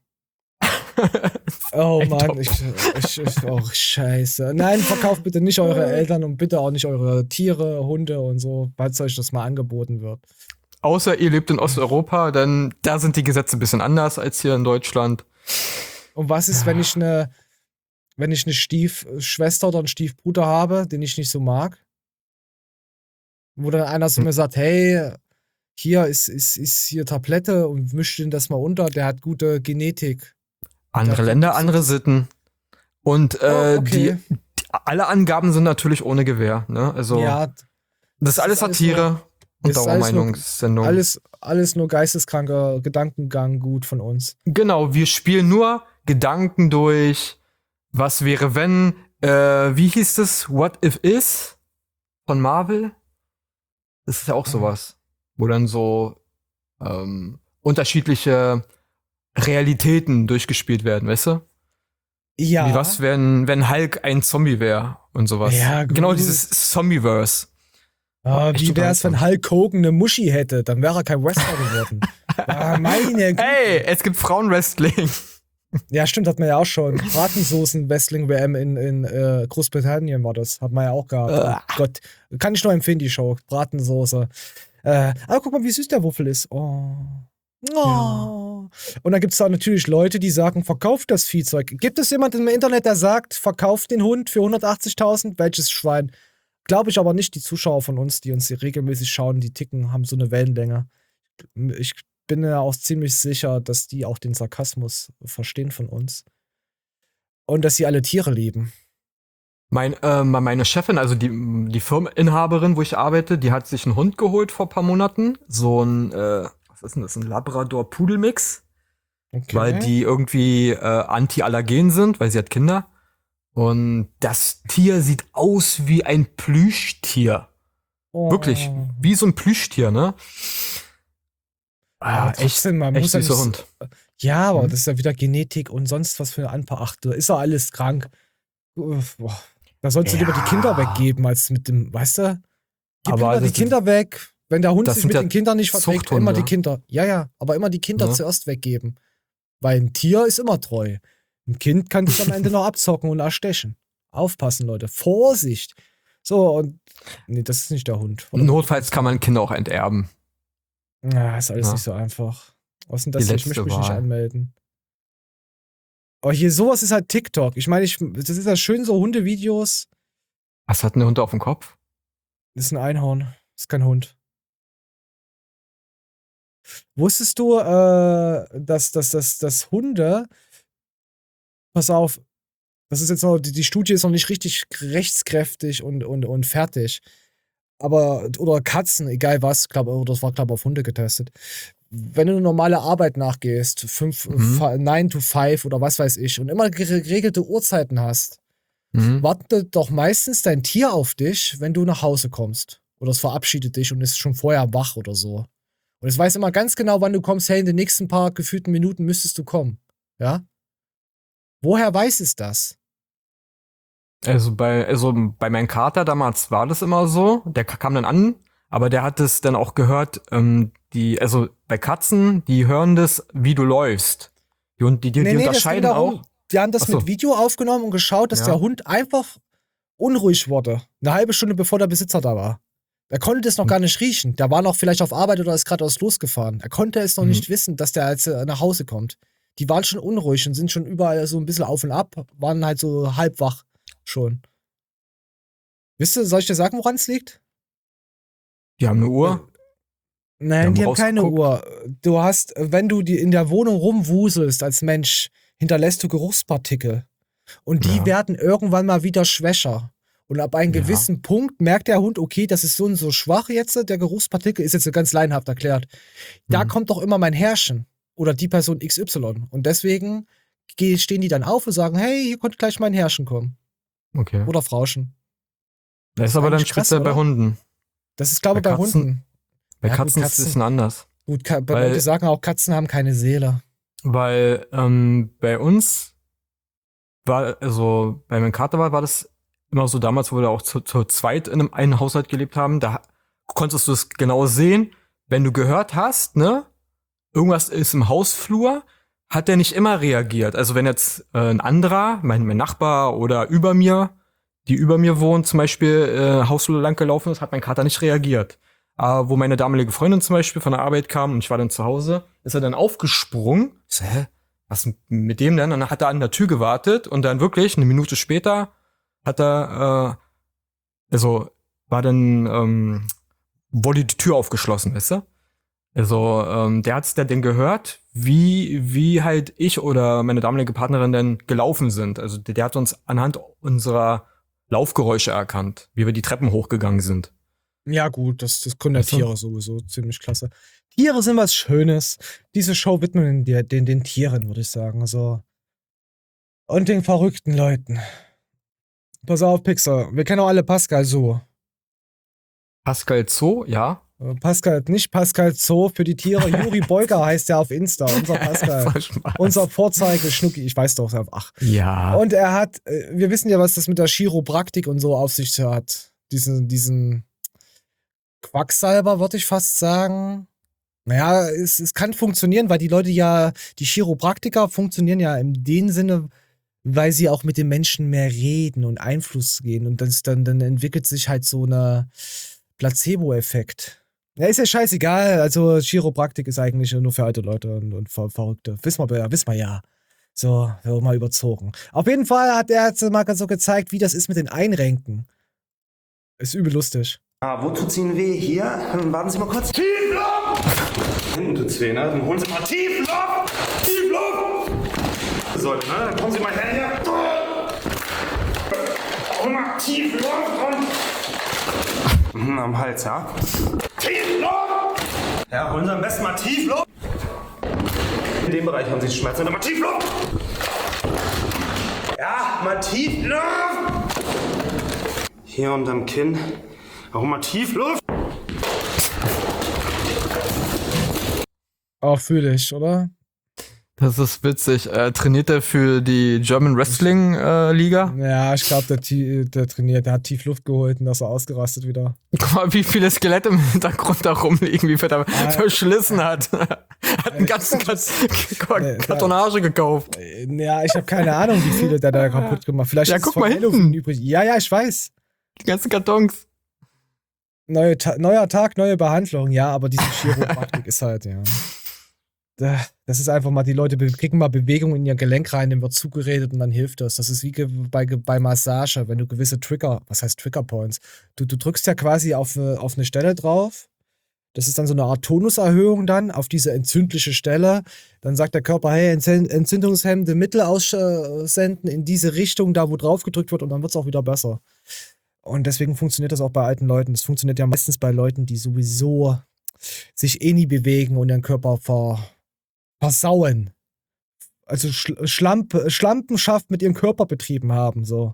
Oh Ey, Mann, top. ich, ich, ich, oh scheiße. Nein, verkauft bitte nicht eure Eltern und bitte auch nicht eure Tiere, Hunde und so, falls euch das mal angeboten wird. Außer ihr lebt in Osteuropa, denn da sind die Gesetze ein bisschen anders als hier in Deutschland. Und was ist, wenn ich eine, wenn ich eine Stiefschwester oder einen Stiefbruder habe, den ich nicht so mag? Wo dann einer zu Hm. mir sagt, hey, hier ist, ist, ist hier Tablette und misch den das mal unter, der hat gute Genetik. Andere Da- Länder, andere Sitten. Und äh, Oh, okay. die, die, alle Angaben sind natürlich ohne Gewähr. Ne? Also Ja, das ist alles ist alles Satire und ist alles nur- Dauermeinungssendung. alles, alles nur geisteskranker Gedankengang gut von uns. Genau, wir spielen nur Gedanken durch. Was wäre, wenn? Äh, wie hieß das? What if is? Von Marvel? Das ist ja auch sowas. Wo dann so ähm, unterschiedliche Realitäten durchgespielt werden, weißt du? Ja. Wie was, wenn, wenn Hulk ein Zombie wäre und sowas. Ja, gut. Genau, dieses Zombieverse. Ah, echt wie wär's, wenn unterhaltsam. Hulk Hogan eine Muschi hätte? Dann wäre er kein Wrestler geworden. Ah, meine Güte. Hey, es gibt Frauenwrestling. Ja, stimmt, hat man ja auch schon. Bratensoßen-Wrestling-W M in, in äh, Großbritannien war das. Hat man ja auch gehabt. Oh Gott. Kann ich nur empfehlen, die Show. Bratensoße. Äh, aber guck mal, wie süß der Wuffel ist. Oh. Oh. Und dann gibt es da natürlich Leute, die sagen, verkauft das Viehzeug. Gibt es jemanden im Internet, der sagt, verkauft den Hund für hundertachtzigtausend? Welches Schwein? Glaube ich aber nicht. Die Zuschauer von uns, die uns hier regelmäßig schauen, die ticken, haben so eine Wellenlänge. Ich bin ja auch ziemlich sicher, dass die auch den Sarkasmus verstehen von uns. Und dass sie alle Tiere lieben. Mein, äh, meine Chefin, also die, die Firmeninhaberin, wo ich arbeite, die hat sich einen Hund geholt vor ein paar Monaten. So ein, äh, was ist denn das? Ein Labrador-Pudel-Mix. Okay. Weil die irgendwie äh, anti-allergen sind, weil sie hat Kinder. Und das Tier sieht aus wie ein Plüschtier. Oh. Wirklich, wie so ein Plüschtier, ne? Ja, Ah, echt, trotzdem, man echt muss ja süßer nicht- Hund. Ja, aber Mhm. das ist ja wieder Genetik und sonst was für eine Anparachte. Ist doch alles krank. Uff, boah. Da sollst du lieber die Ja. Kinder weggeben, als mit dem, weißt du? Gib Aber lieber die das- Kinder weg, Wenn der Hund Das sich sind mit ja den Kindern nicht verträgt, Zuchthunde. immer die Kinder. Ja, ja, aber immer die Kinder Ja. zuerst weggeben. Weil ein Tier ist immer treu. Ein Kind kann dich am Ende noch abzocken und erstechen. Aufpassen, Leute. Vorsicht. So, und. Nee, das ist nicht der Hund. Oder? Notfalls kann man Kinder auch enterben. Ja, ist alles Ja. nicht so einfach. Was ist denn Die das hier? Ich letzte möchte mich nicht Wahl. anmelden. Aber hier sowas ist halt TikTok. Ich meine, ich, das ist ja schön, so Hundevideos. Was hat ein Hund auf dem Kopf? Das ist ein Einhorn. Das ist kein Hund. Wusstest du, äh, dass, dass, dass, dass Hunde. Pass auf, das ist jetzt noch, die, die Studie ist noch nicht richtig rechtskräftig und, und, und fertig. Aber, oder Katzen, egal was, glaube das war, glaube ich, auf Hunde getestet. Wenn du eine normale Arbeit nachgehst, fünf, Mhm. nine to five oder was weiß ich, und immer geregelte Uhrzeiten hast, Mhm. wartet doch meistens dein Tier auf dich, wenn du nach Hause kommst. Oder es verabschiedet dich und ist schon vorher wach oder so. Und es weiß immer ganz genau, wann du kommst, hey, in den nächsten paar gefühlten Minuten müsstest du kommen. Ja? Woher weiß es das? Also bei, also bei meinem Kater damals war das immer so. Der k- kam dann an, aber der hat es dann auch gehört, ähm, die, also bei Katzen, die hören das, wie du läufst. Die, und die, die, die das unterscheiden ging darum, auch. Die haben das Ach so. mit Video aufgenommen und geschaut, dass Ja. der Hund einfach unruhig wurde. Eine halbe Stunde bevor der Besitzer da war. Er konnte das noch Hm. gar nicht riechen. Der war noch vielleicht auf Arbeit oder ist gerade aus losgefahren. Er konnte es noch Hm. nicht wissen, dass der jetzt äh, nach Hause kommt. Die waren schon unruhig und sind schon überall so ein bisschen auf und ab, waren halt so halb wach schon. Wisst ihr, soll ich dir sagen, woran es liegt? Die haben eine Uhr. Nein, haben die haben keine rausgeguckt. Uhr. Du hast, wenn du die in der Wohnung rumwuselst als Mensch, hinterlässt du Geruchspartikel. Und die Ja. werden irgendwann mal wieder schwächer. Und ab einem Ja. gewissen Punkt merkt der Hund, okay, das ist so und so schwach jetzt, der Geruchspartikel, ist jetzt so ganz laienhaft erklärt. Da Mhm. kommt doch immer mein Herrchen. Oder die Person X Y. Und deswegen ge- stehen die dann auf und sagen, hey, hier kommt gleich mein Herrchen kommen. Okay. Oder Frauchen. Das ist aber dann eigentlich krass, speziell bei oder? Hunden. Das ist, glaube ich, Bei bei Katzen- Hunden. Bei Ja, gut, Katzen ist es Katzen- ein bisschen anders. Gut, Ka- bei Weil- Leute sagen auch, Katzen haben keine Seele. Weil ähm, bei uns war, also bei meinem Kater war, war das immer so damals, wo wir auch zu, zu zweit in einem einen Haushalt gelebt haben, da konntest du es genau sehen, wenn du gehört hast, ne, irgendwas ist im Hausflur, hat der nicht immer reagiert. Also wenn jetzt äh, ein anderer, mein, mein Nachbar oder über mir, die über mir wohnt, zum Beispiel äh, Hausflur lang gelaufen ist, hat mein Kater nicht reagiert. Aber wo meine damalige Freundin zum Beispiel von der Arbeit kam und ich war dann zu Hause, ist er dann aufgesprungen. Ich so, hä? Was ist mit dem denn? Und dann hat er an der Tür gewartet und dann wirklich eine Minute später hat er, äh, also war dann, ähm, wurde die Tür aufgeschlossen, weißt du? Also, ähm, der hat's dann denn gehört, wie, wie halt ich oder meine damalige Partnerin dann gelaufen sind. Also der, der hat uns anhand unserer Laufgeräusche erkannt, wie wir die Treppen hochgegangen sind. Ja, gut, das, das können ja Weißt du? Tiere sowieso ziemlich klasse. Tiere sind was Schönes. Diese Show widmen den, den, den Tieren, würde ich sagen. So. Und den verrückten Leuten. Pass auf, Pixar. Wir kennen auch alle Pascal so. Pascal Zoo, ja. Äh, Pascal, nicht Pascal Zoo für die Tiere. Juri Beuger heißt der auf Insta. Unser Pascal. Voll Spaß. Unser Vorzeige-Schnucki. Ich weiß doch. Ach. Ja. Und er hat, äh, wir wissen ja, was das mit der Chiropraktik und so auf sich hat. Diesen, diesen Quacksalber, würde ich fast sagen. Naja, es, es kann funktionieren, weil die Leute ja, die Chiropraktiker funktionieren ja in dem Sinne, weil sie auch mit den Menschen mehr reden und Einfluss gehen. Und das dann, dann entwickelt sich halt so eine Placebo-Effekt. Ja, ist ja scheißegal. Also Chiropraktik ist eigentlich nur für alte Leute und, und Ver Verrückte. Wissen wir ja, wissen wir ja. So, wir haben mal überzogen. Auf jeden Fall hat er jetzt mal so gezeigt, wie das ist mit den Einrenken. Ist übel lustig. Ah, wo tut's Ihnen weh? Hier? Warten Sie mal kurz. Tiefluft! Hinten tut's weh, ne? Dann holen Sie mal Tiefluft! Tiefluft! So, ne? Dann kommen Sie mal her hier. Hol mal Tiefluft und... Mhm, am Hals, ja? Tiefluft! Ja, holen Sie am besten mal Tiefluft! In dem Bereich haben Sie Schmerzen. Dann mal Tiefluft! Ja, mal Tiefluft! Hier unterm Kinn. Auch mal Tiefluft. Auch fühle ich, oder? Das ist witzig. Äh, trainiert er für die German Wrestling äh, Liga? Ja, ich glaube, der, Ti- der trainiert, der hat tief Luft geholt und da ist er ausgerastet wieder. Guck mal, wie viele Skelette im Hintergrund da rumliegen, wie viel er Ah, verschlissen hat. Hat einen ganzen Kat- Kartonage gekauft. Ja, ich habe keine Ahnung, wie viele der da kaputt gemacht. Vielleicht Ja, ist es guck von mal Halloween hinten. übrig. Ja, ja, ich weiß. Die ganzen Kartons. Neue Ta- neuer Tag, neue Behandlung. Ja, aber diese Chiropraktik ist halt, ja. Da- Das ist einfach mal, die Leute be- kriegen mal Bewegung in ihr Gelenk rein, dem wird zugeredet und dann hilft das. Das ist wie ge- bei, ge- bei Massage, wenn du gewisse Trigger, was heißt Trigger Points? Du, du drückst ja quasi auf, eine- auf eine Stelle drauf. Das ist dann so eine Art Tonuserhöhung dann auf diese entzündliche Stelle. Dann sagt der Körper, hey, entzünd- entzündungshemmende Mittel aussenden in diese Richtung, da wo drauf gedrückt wird und dann wird es auch wieder besser. Und deswegen funktioniert das auch bei alten Leuten. Das funktioniert ja meistens bei Leuten, die sowieso sich eh nie bewegen und ihren Körper ver versauen. Also Schl Schlamp Schlampenschaft mit ihrem Körper betrieben haben, so.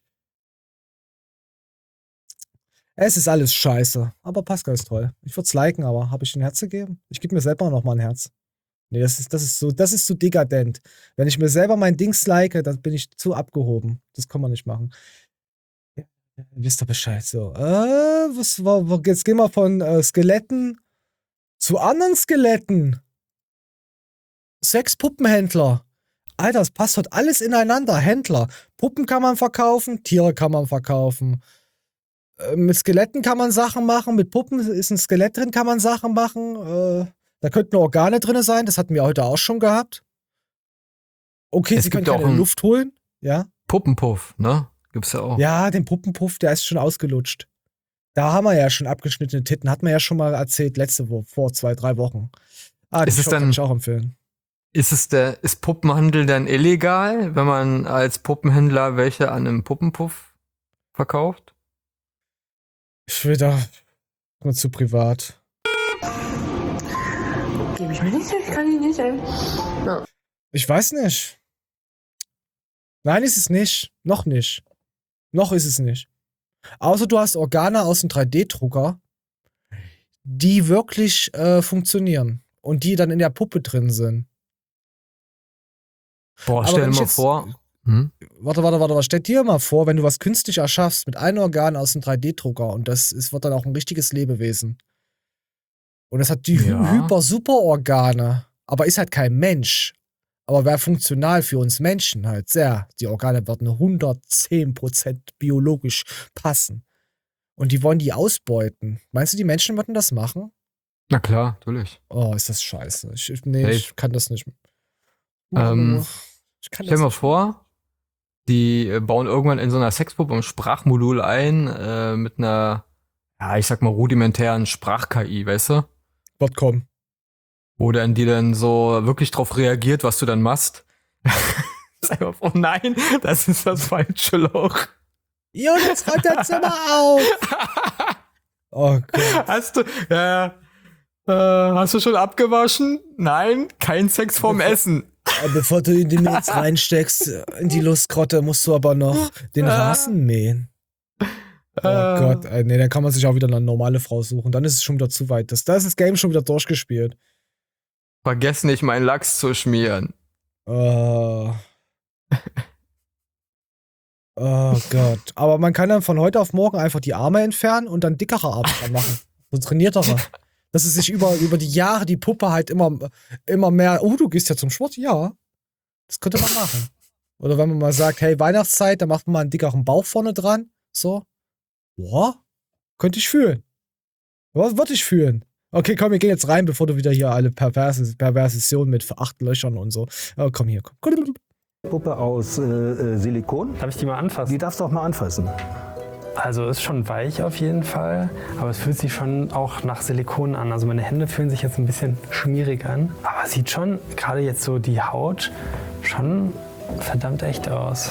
Es ist alles scheiße. Aber Pascal ist toll. Ich würde es liken, aber habe ich ein Herz gegeben? Ich gebe mir selber noch mal ein Herz. Nee, das ist, das ist so, das ist zu dekadent. Wenn ich mir selber mein Dings like, dann bin ich zu abgehoben. Das kann man nicht machen. Ja, wisst ihr Bescheid, so. Äh, was war, war jetzt gehen wir von äh, Skeletten zu anderen Skeletten. Sexpuppenhändler. Alter, das passt heute alles ineinander. Händler. Puppen kann man verkaufen, Tiere kann man verkaufen. Äh, mit Skeletten kann man Sachen machen, mit Puppen ist ein Skelett drin, kann man Sachen machen. Äh, da könnten Organe drin sein, das hatten wir heute auch schon gehabt. Okay, Es sie können gibt auch keine einen- Luft holen. Ja. Puppenpuff, ne? Gibt's ja auch. Ja, den Puppenpuff, der ist schon ausgelutscht. Da haben wir ja schon abgeschnittene Titten, hat man ja schon mal erzählt, letzte Woche, vor zwei, drei Wochen. Ah, die Ist es Show dann- kann ich auch empfehlen. Ist es der, ist Puppenhandel dann illegal, wenn man als Puppenhändler welche an einem Puppenpuff verkauft? Ich will da nur zu privat. Gebe ich mir nicht, ich kann ihn nicht, ey. Ich weiß nicht. Nein, ist es nicht. Noch nicht. Noch ist es nicht. Außer du hast Organe aus dem drei D-Drucker, die wirklich äh, funktionieren und die dann in der Puppe drin sind. Boah, Aber stell wenn dir ich mal jetzt- vor. Hm? Warte, warte, warte, was stell dir mal vor, wenn du was künstlich erschaffst mit einem Organ aus dem drei D-Drucker und das ist, wird dann auch ein richtiges Lebewesen. Und es hat die Ja. Hy- Hyper-Super-Organe, aber ist halt kein Mensch. Aber wäre funktional für uns Menschen halt sehr. Die Organe würden hundertzehn Prozent biologisch passen. Und die wollen die ausbeuten. Meinst du, die Menschen würden das machen? Na klar, natürlich. Oh, ist das scheiße. Ich, ich- nee, ich Safe. kann das nicht. Ähm, ich kann Stell das dir mal nicht. vor, die äh, bauen irgendwann in so einer Sexpuppe ein Sprachmodul ein, äh, mit einer, ja, ich sag mal, rudimentären Sprach-K I, weißt du? Wird kommen. Wo dann die dann so wirklich drauf reagiert, was du dann machst. Sag mal, oh nein, das ist das falsche Loch. Jo, jetzt räumt das Zimmer auf. Oh Gott. Hast du, ja, äh, hast du schon abgewaschen? Nein, kein Sex vorm Essen. Aber bevor du in die Milz reinsteckst, in die Lustgrotte, musst du aber noch den Rasen mähen. Oh Äh, Gott, ey, nee, dann kann man sich auch wieder eine normale Frau suchen. Dann ist es schon wieder zu weit. Das, da ist das Game schon wieder durchgespielt. Vergiss nicht, meinen Lachs zu schmieren. Oh. Oh Gott. Aber man kann dann von heute auf morgen einfach die Arme entfernen und dann dickere Arme dran machen. So trainiertere. Dass es sich über, über die Jahre die Puppe halt immer, immer mehr. Oh, du gehst ja zum Sport? Ja. Das könnte man machen. Oder wenn man mal sagt, hey, Weihnachtszeit, dann macht man mal einen dickeren Bauch vorne dran. So. Boah. Könnte ich fühlen. Was würde ich fühlen? Okay, komm, wir gehen jetzt rein, bevor du wieder hier alle perverse Perversionen mit acht Löchern und so. Oh, komm hier, komm. Puppe aus äh, äh, Silikon. Darf ich die mal anfassen? Die darfst du auch mal anfassen. Also ist schon weich auf jeden Fall, aber es fühlt sich schon auch nach Silikon an. Also meine Hände fühlen sich jetzt ein bisschen schmierig an. Aber es sieht schon, gerade jetzt so die Haut, schon verdammt echt aus.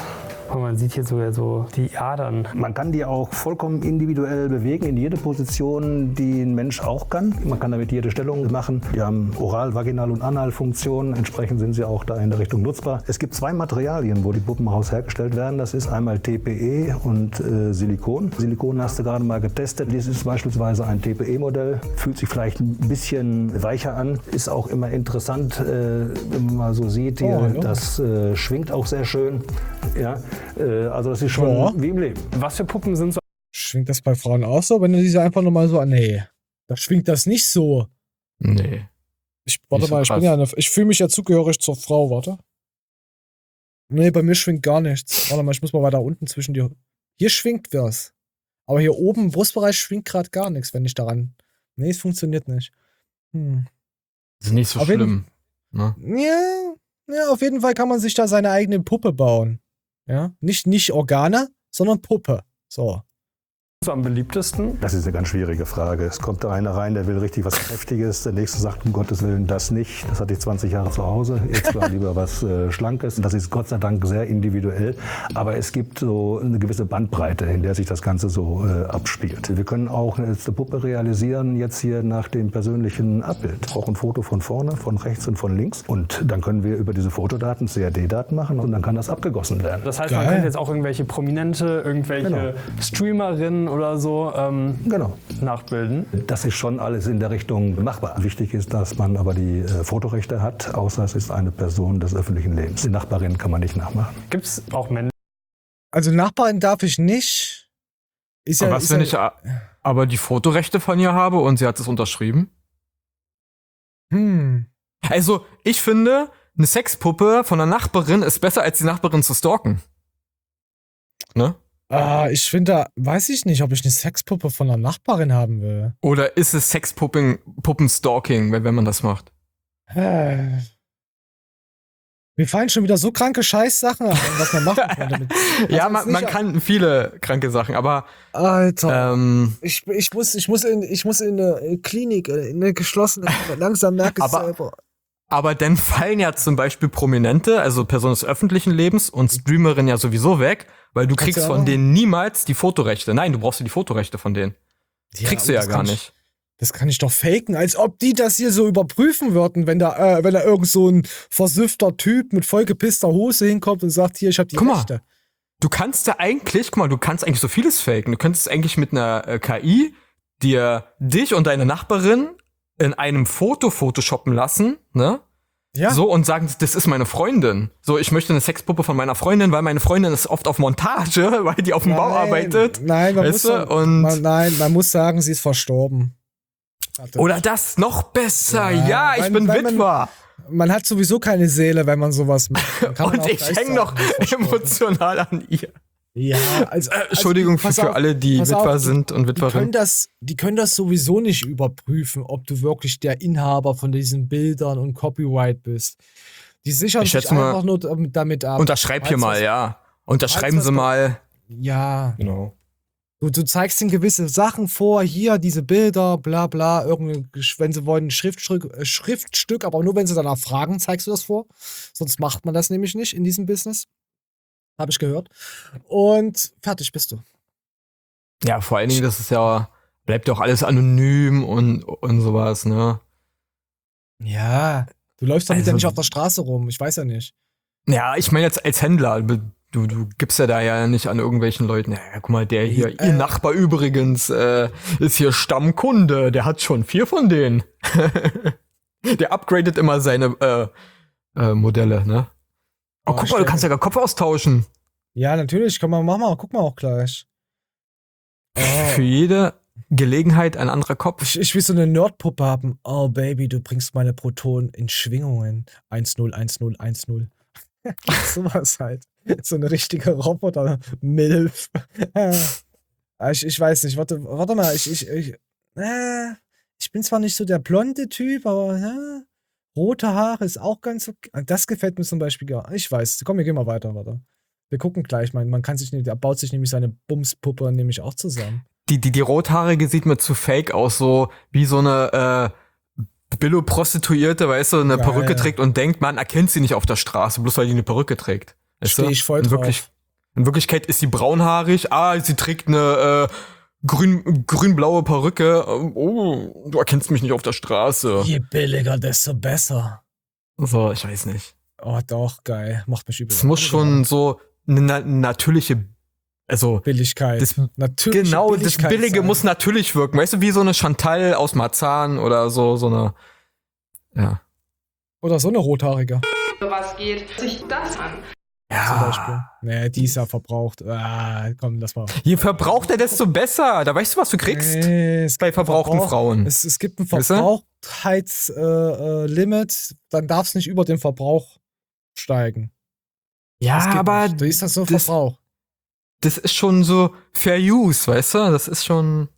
Und man sieht hier sogar so die Adern. Man kann die auch vollkommen individuell bewegen, in jede Position, die ein Mensch auch kann. Man kann damit jede Stellung machen. Die haben Oral-, Vaginal- und Analfunktionen. Entsprechend sind sie auch da in der Richtung nutzbar. Es gibt zwei Materialien, wo die Puppen raus hergestellt werden. Das ist einmal T P E und äh, Silikon. Silikon hast du gerade mal getestet. Dies ist beispielsweise ein T P E-Modell. Fühlt sich vielleicht ein bisschen weicher an. Ist auch immer interessant, äh, wenn man mal so sieht. Hier, Oh, ja. Das äh, schwingt auch sehr schön. Ja, äh, also das ist schon Ja. wie im Leben. Was für Puppen sind so Schwingt das bei Frauen auch so, wenn du diese einfach nochmal so an. Nee, da schwingt das nicht so. Nee. Ich, warte Nicht so mal, ich bin krass. ja eine, ich fühle mich ja zugehörig zur Frau, warte. Nee, bei mir schwingt gar nichts. Warte mal, ich muss mal weiter unten zwischen die. Hier schwingt was. Aber hier oben im Brustbereich schwingt gerade gar nichts, wenn ich daran. Nee, es funktioniert nicht. Hm. Das ist nicht so Auf jeden- schlimm. Ne? Ja, ja, auf jeden Fall kann man sich da seine eigene Puppe bauen. Ja, nicht, nicht Organe, sondern Puppe. So. so am beliebtesten? Das ist eine ganz schwierige Frage. Es kommt da einer rein, der will richtig was Kräftiges. Der nächste sagt, um Gottes Willen, das nicht. Das hatte ich zwanzig Jahre zu Hause. Jetzt war lieber was äh, Schlankes. Das ist Gott sei Dank sehr individuell. Aber es gibt so eine gewisse Bandbreite, in der sich das Ganze so äh, abspielt. Wir können auch eine Puppe realisieren, jetzt hier nach dem persönlichen Abbild. Auch ein Foto von vorne, von rechts und von links. Und dann können wir über diese Fotodaten C A D-Daten machen und dann kann das abgegossen werden. Das heißt, Geil. man könnte jetzt auch irgendwelche Prominente, irgendwelche Genau. Streamerinnen oder so ähm, Genau. nachbilden. Das ist schon alles in der Richtung machbar. Wichtig ist, dass man aber die äh, Fotorechte hat, außer es ist eine Person des öffentlichen Lebens. Die Nachbarin kann man nicht nachmachen. Gibt es auch Männer? Also Nachbarin darf ich nicht. Ist ja, Aber was, ist wenn ja, ich a- aber die Fotorechte von ihr habe und sie hat es unterschrieben? Hm. Also, ich finde, eine Sexpuppe von einer Nachbarin ist besser, als die Nachbarin zu stalken. Ne? Ah, ich finde da, weiß ich nicht, ob ich eine Sexpuppe von einer Nachbarin haben will. Oder ist es Sexpuppen-Stalking, wenn, wenn man das macht? Äh. Mir fallen schon wieder so kranke Scheißsachen ein, was man machen kann damit. Ja, Also man, ist nicht- man kann viele kranke Sachen, aber Alter. ähm, Ich, ich, muss, ich, muss in, ich muss in eine Klinik, in eine geschlossene, langsam merke ich Aber- selber. Aber dann fallen ja zum Beispiel Prominente, also Personen des öffentlichen Lebens und Streamerinnen ja sowieso weg, weil du Kannst kriegst du auch von noch? denen niemals die Fotorechte. Nein, du brauchst ja die Fotorechte von denen. Kriegst du aber ja das gar kann ich- nicht. Das kann ich doch faken, als ob die das hier so überprüfen würden, wenn da, äh, wenn da irgend so ein versüffter Typ mit vollgepisster Hose hinkommt und sagt, hier, ich hab die Guck mal. Rechte. Du kannst ja eigentlich, guck mal, du kannst eigentlich so vieles faken. Du könntest eigentlich mit einer äh, K I dir dich und deine Nachbarin in einem Foto photoshoppen lassen, ne? Ja. So und sagen, das ist meine Freundin. So, ich möchte eine Sexpuppe von meiner Freundin, weil meine Freundin ist oft auf Montage, weil die auf dem Bau arbeitet. Nein, man muss, Weißt du? sagen, Und man, nein, man muss sagen, sie ist verstorben. Warte. oder das noch besser. Ja, Ja, ich weil- bin weil man- Witwer. Man hat sowieso keine Seele, wenn man sowas macht. Dann kann man Und auch ich gleich hänge sagen, noch sie ist verstorben. emotional an ihr. Ja, also, Äh, Entschuldigung also, für, pass für auf, alle, die pass Witwer auf, sind und Die können, Witwerinnen. das, die können das sowieso nicht überprüfen, ob du wirklich der Inhaber von diesen Bildern und Copyright bist. Die sichern Ich sich schätze mal- einfach nur damit- damit ab. Unterschreib hier Weißt du, mal, was- ja. Unterschreiben was Sie da- mal. Ja, Genau. du, du zeigst ihnen gewisse Sachen vor, hier diese Bilder, bla bla, irgendein, wenn sie wollen, ein Schriftstück, äh, Schriftstück, aber nur wenn sie danach fragen, zeigst du das vor. Sonst macht man das nämlich nicht in diesem Business. Habe ich gehört. Und fertig bist du. Ja, vor allen Dingen, das ist ja, bleibt ja auch alles anonym und, und sowas, ne? Ja. Du läufst damit Also- ja nicht auf der Straße rum, ich weiß ja nicht. Ja, ich meine jetzt als Händler, du, du gibst ja da ja nicht an irgendwelchen Leuten, ja, guck mal, der hier, Äh. ihr Nachbar übrigens, äh, ist hier Stammkunde, der hat schon vier von denen. Der upgradet immer seine äh, äh, Modelle, ne? Oh, Oh, guck mal, stell- du kannst ja gar Kopf austauschen. Ja, natürlich, komm mal, mach mal, guck mal auch gleich. Für jede Gelegenheit ein anderer Kopf. Ich, ich will so eine Nerdpuppe haben. Oh, Baby, du bringst meine Protonen in Schwingungen. eins null, eins null, eins null. Sowas halt. So eine richtige Roboter-Milf. Ah, ich, ich weiß nicht, warte, warte mal, ich, ich, ich, äh, ich bin zwar nicht so der blonde Typ, aber äh, rote Haare ist auch ganz okay. Das gefällt mir zum Beispiel gar nicht. Ich weiß, komm, wir gehen mal weiter, warte. Wir gucken gleich, man, man kann sich nicht, er baut sich nämlich seine Bumspuppe nämlich auch zusammen. Die, die, die Rothaarige sieht mir zu fake aus, so wie so eine äh, Billo-Prostituierte, weißt du, eine Geil. Perücke trägt und denkt, man erkennt sie nicht auf der Straße, bloß weil die eine Perücke trägt. Weißt Steh du? ich voll Und drauf. wirklich, In Wirklichkeit ist sie braunhaarig, ah, sie trägt eine äh, grün, grün-blaue Perücke. Oh, du erkennst mich nicht auf der Straße. Je billiger, desto besser. So, ich weiß nicht. Oh, doch, geil. Macht mich übel. Es muss schon so eine na natürliche, also Billigkeit. das, Natürliche genau, das Billigkeit Billige sein. muss natürlich wirken. Weißt du, wie so eine Chantal aus Marzahn oder so, so eine, ja. Oder so eine rothaarige. Was geht sich das an? Zum Beispiel. Nee, die ist ja verbraucht. Ah, komm, lass mal. Je verbrauchter, desto besser. Da weißt du, was du kriegst. Nee, es Bei gibt verbrauchten Verbrauch- Frauen. Es, es gibt ein Weißt du? Verbrauchtheitslimit, äh, äh, dann darf es nicht über den Verbrauch steigen. Ja, Das geht aber nicht. Du ist das so das- Verbrauch. das ist schon so Fair Use, weißt du? Das ist schon,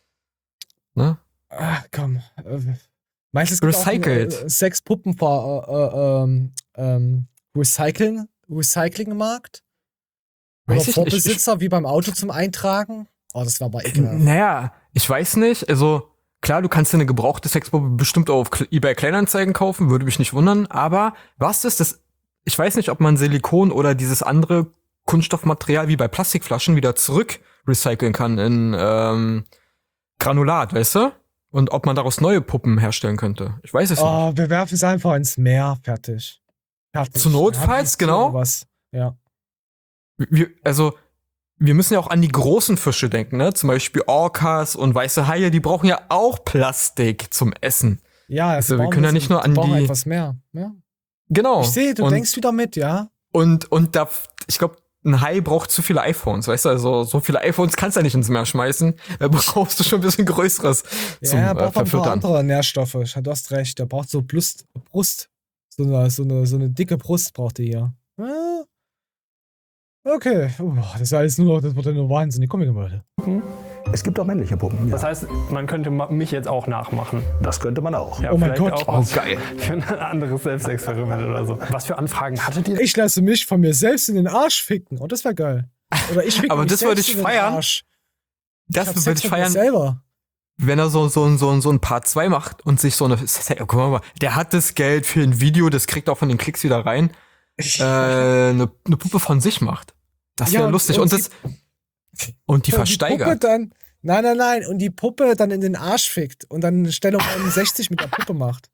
ne? Ah, komm. Äh, meinst du, es gibt Recycelt. auch einen, äh, Sexpuppen äh, äh, ähm, ähm, Recycling, Recyclingmarkt? Oder Weiß ich nicht. Ich, Vorbesitzer wie beim Auto zum Eintragen? Oh, das war aber ich, ekelhaft. naja, ich weiß nicht. Also, klar, du kannst dir eine gebrauchte Sexpuppe bestimmt auch auf Kle- eBay Kleinanzeigen kaufen, würde mich nicht wundern. Aber was ist das? Ich weiß nicht, ob man Silikon oder dieses andere Kunststoffmaterial wie bei Plastikflaschen wieder zurück recyceln kann in ähm, Granulat, weißt du? Und ob man daraus neue Puppen herstellen könnte. Ich weiß es nicht. Oh, wir werfen es einfach ins Meer. Fertig. Fertig. Zu notfalls, Ja, genau. Was. Ja. Wir, also, wir müssen ja auch an die großen Fische denken, ne? Zum Beispiel Orcas und weiße Haie, die brauchen ja auch Plastik zum Essen. Ja, Also, sie wir brauchen können ja jetzt- nicht nur sie an brauchen die- etwas mehr. Ja. Genau. Ich sehe, du und, denkst wieder mit, ja? Und, und da, ich glaube, ein Hai braucht zu viele iPhones, weißt du? Also, so viele iPhones kannst du ja nicht ins Meer schmeißen. Da brauchst du schon ein bisschen größeres zum Ja, er äh, braucht ein paar Verfüttern. andere Nährstoffe. Du hast recht. Er braucht so Brust. Brust. So eine, so eine, so eine dicke Brust braucht er hier. Ja. Okay. Oh, das ist alles nur noch, das wird ja nur wahnsinnig. Komm, Leute. Es gibt auch männliche Puppen. Ja. Das heißt, man könnte ma- mich jetzt auch nachmachen. Das könnte man auch. Ja, Oh mein vielleicht Gott. Auch was Oh, geil. Für ein anderes Selbstexperiment oder so. Was für Anfragen hattet ihr? Ich lasse mich von mir selbst in den Arsch ficken. Oh, das wäre geil. Oder ich fick Aber mich das würde selbst ich in den feiern. Arsch. Ich Das hab würde Sex ich mit mir feiern, selber. wenn er so, so, so, so ein Part zwei macht und sich so eine, guck mal, der hat das Geld für ein Video, das kriegt auch von den Klicks wieder rein, äh, eine, eine Puppe von sich macht. Das Ja, wäre und- lustig. und Und, das, und die Und Die Puppe versteigert. dann, nein, nein, nein. Und die Puppe dann in den Arsch fickt und dann eine Stellung einundsechzig mit der Puppe macht.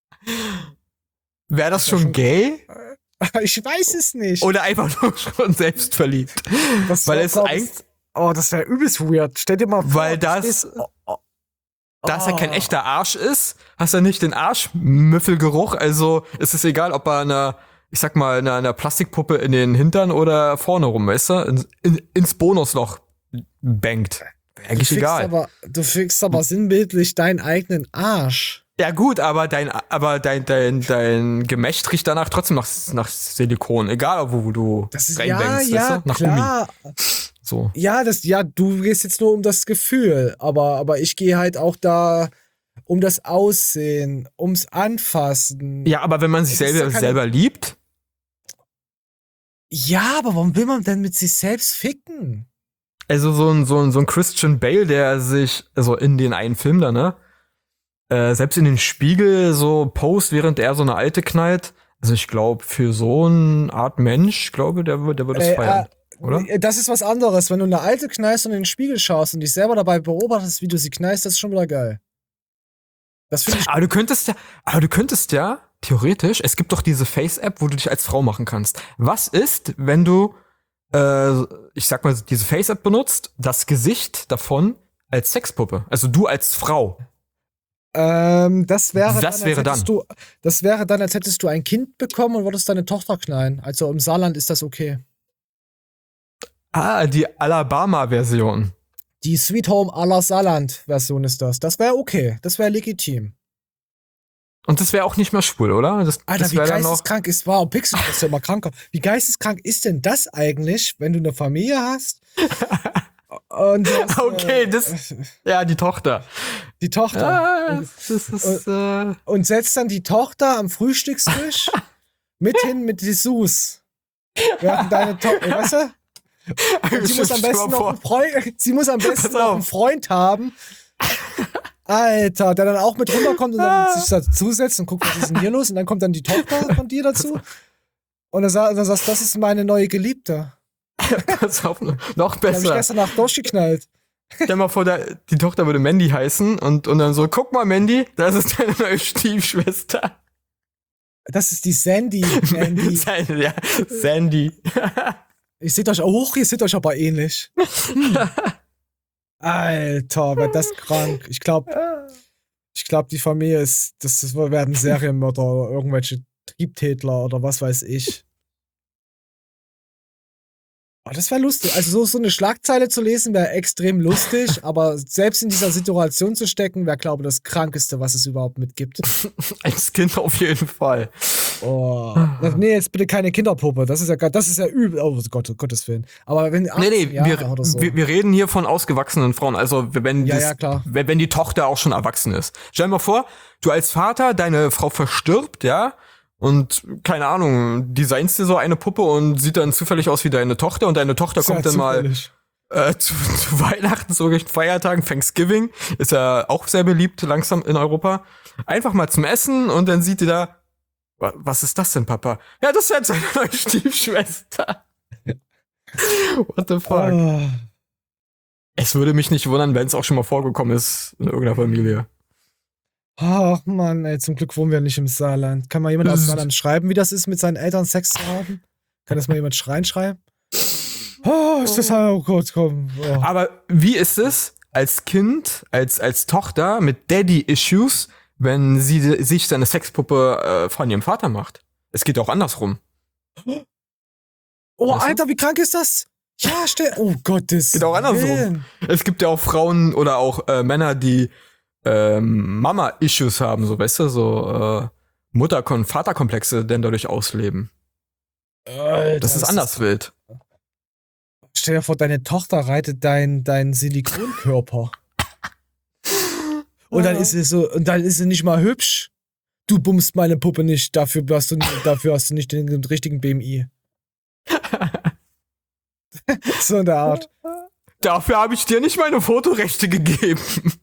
Wäre das Das wär schon schon- gay? Ich weiß es nicht. Oder einfach nur schon selbstverliebt? Das Weil wär, es glaub ich- eigentlich, Oh, das wäre übelst weird. Stell dir mal vor, weil du das, stehst- oh, oh, da es ja kein oh. echter Arsch ist, hast du nicht den Arschmüffelgeruch. Also ist es egal, ob er eine, ich sag mal, eine, eine Plastikpuppe in den Hintern oder vorne rum, weißt du? In, in, ins Bonusloch bangt. Du Eigentlich fickst egal. aber, du fickst aber sinnbildlich deinen eigenen Arsch. Ja gut, aber dein, aber dein, dein, dein Gemächt riecht danach trotzdem nach, nach Silikon. Egal, wo du Das ist ja, reinbängst, ja, weißt du? Nach klar. Gummi. So. Ja, das, ja, du gehst jetzt nur um das Gefühl, aber, aber ich gehe halt auch da um das Aussehen, ums Anfassen. Ja, aber wenn man sich Das ist selber, doch keine- selber liebt, Ja, aber warum will man denn mit sich selbst ficken? also so ein, so ein, so ein Christian Bale, der sich, also in den einen Film da, ne, äh, selbst in den Spiegel so post, während er so eine Alte knallt. Also ich glaube, für so eine Art Mensch, glaube der, würde- der würde es Äh, feiern, äh, oder? Das ist was anderes. Wenn du eine Alte knallst und in den Spiegel schaust und dich selber dabei beobachtest, wie du sie knallst, das ist schon wieder geil. Das finde ich. Aber du könntest ja, aber du könntest ja, theoretisch, es gibt doch diese Face-App, wo du dich als Frau machen kannst. Was ist, wenn du, äh, ich sag mal, diese Face-App benutzt, das Gesicht davon als Sexpuppe? Also du als Frau. Ähm, das wäre Das dann, wäre als hättest dann. Du, das wäre dann, als hättest du ein Kind bekommen und würdest deine Tochter knallen. Also im Saarland ist das okay. Ah, die Alabama-Version. Die Sweet Home à la Saarland-Version ist das. Das wäre okay. Das wäre legitim. Und das wäre auch nicht mehr schwul, oder? Das, Alter, das wie wär dann noch. geisteskrank ist, wow, Pixel ist ja immer kranker. Wie geisteskrank ist denn das eigentlich, wenn du eine Familie hast? Und du hast, Okay, äh, das- Ja, die Tochter. die Tochter. Ah, das ist, äh, Und setzt dann die Tochter am Frühstückstisch mit hin mit Dessous. Während deine Tochter, weißt du? Und sie muss am Stell dir besten mal noch vor. einen Freund, sie muss am besten Pass noch auf. einen Freund haben. Alter, der dann auch mit runterkommt und dann sich dazusetzt und guckt, was ist denn hier los? Und dann kommt dann die Tochter von dir dazu. Und dann, sa- dann sagst du, das ist meine neue Geliebte. Pass auf, noch Ich hab mich besser. gestern Nacht durchgeknallt. Stell mal vor, der, die Tochter würde Mandy heißen und, und dann so, guck mal, Mandy, das ist deine neue Stiefschwester. Das ist die Sandy. Mandy. Sandy, ja, Sandy. Ihr seht euch auch, ihr seht euch aber ähnlich. Hm. Alter, wird das krank. Ich glaube, ich glaube, die Familie ist, das, das werden Serienmörder oder irgendwelche Triebtätler oder was weiß ich. Oh, das wäre lustig. Also so, so eine Schlagzeile zu lesen wäre extrem lustig, aber selbst in dieser Situation zu stecken, wäre, glaube ich, das Krankeste, was es überhaupt mitgibt. Als Kind auf jeden Fall. Oh. Nee, jetzt bitte keine Kinderpuppe. Das ist ja, das ist ja übel. Oh Gott, um Gottes Willen. Aber wenn Nee, nee, Jahre wir, oder so. wir, wir reden hier von ausgewachsenen Frauen. Also wenn, Ja, das, ja, klar. wenn, wenn die Tochter auch schon erwachsen ist. Stell dir mal vor, du als Vater, deine Frau verstirbt, ja, und keine Ahnung, designst dir so eine Puppe und sieht dann zufällig aus wie deine Tochter und deine Tochter kommt dann zufällig. mal äh, zu, zu Weihnachten, so Feiertagen, Thanksgiving, ist ja auch sehr beliebt langsam in Europa. Einfach mal zum Essen und dann sieht die da, "Wa- was ist das denn, Papa? Ja, das ist jetzt seine neue Stiefschwester. What the fuck? Oh. Es würde mich nicht wundern, wenn es auch schon mal vorgekommen ist in irgendeiner Familie. Ach Mann, ey, zum Glück wohnen wir nicht im Saarland. Kann mal jemand aus dem Saarland schreiben, wie das ist, mit seinen Eltern Sex zu haben? Kann das mal jemand schreien schreiben? Oh, ist das halt, oh Gott, komm. Oh. Aber wie ist es als Kind, als, als Tochter mit Daddy-Issues, wenn sie sich seine Sexpuppe äh, von ihrem Vater macht? Es geht auch andersrum. Oh, Weißt du? Alter, wie krank ist das? Ja, stell. Oh Gottes. Geht auch andersrum. Willen. Es gibt ja auch Frauen oder auch äh, Männer, die ähm, Mama-Issues haben, so weißt du, so äh, Mutter- und Vaterkomplexe denn dadurch ausleben. Alter, Das ist anders wild. Stell dir vor, deine Tochter reitet dein, dein Silikonkörper. Und dann ist sie so, und dann ist sie nicht mal hübsch. Du bummst meine Puppe nicht, dafür hast du, dafür hast du nicht den, den richtigen B M I. So in der Art. Dafür habe ich dir nicht meine Fotorechte gegeben.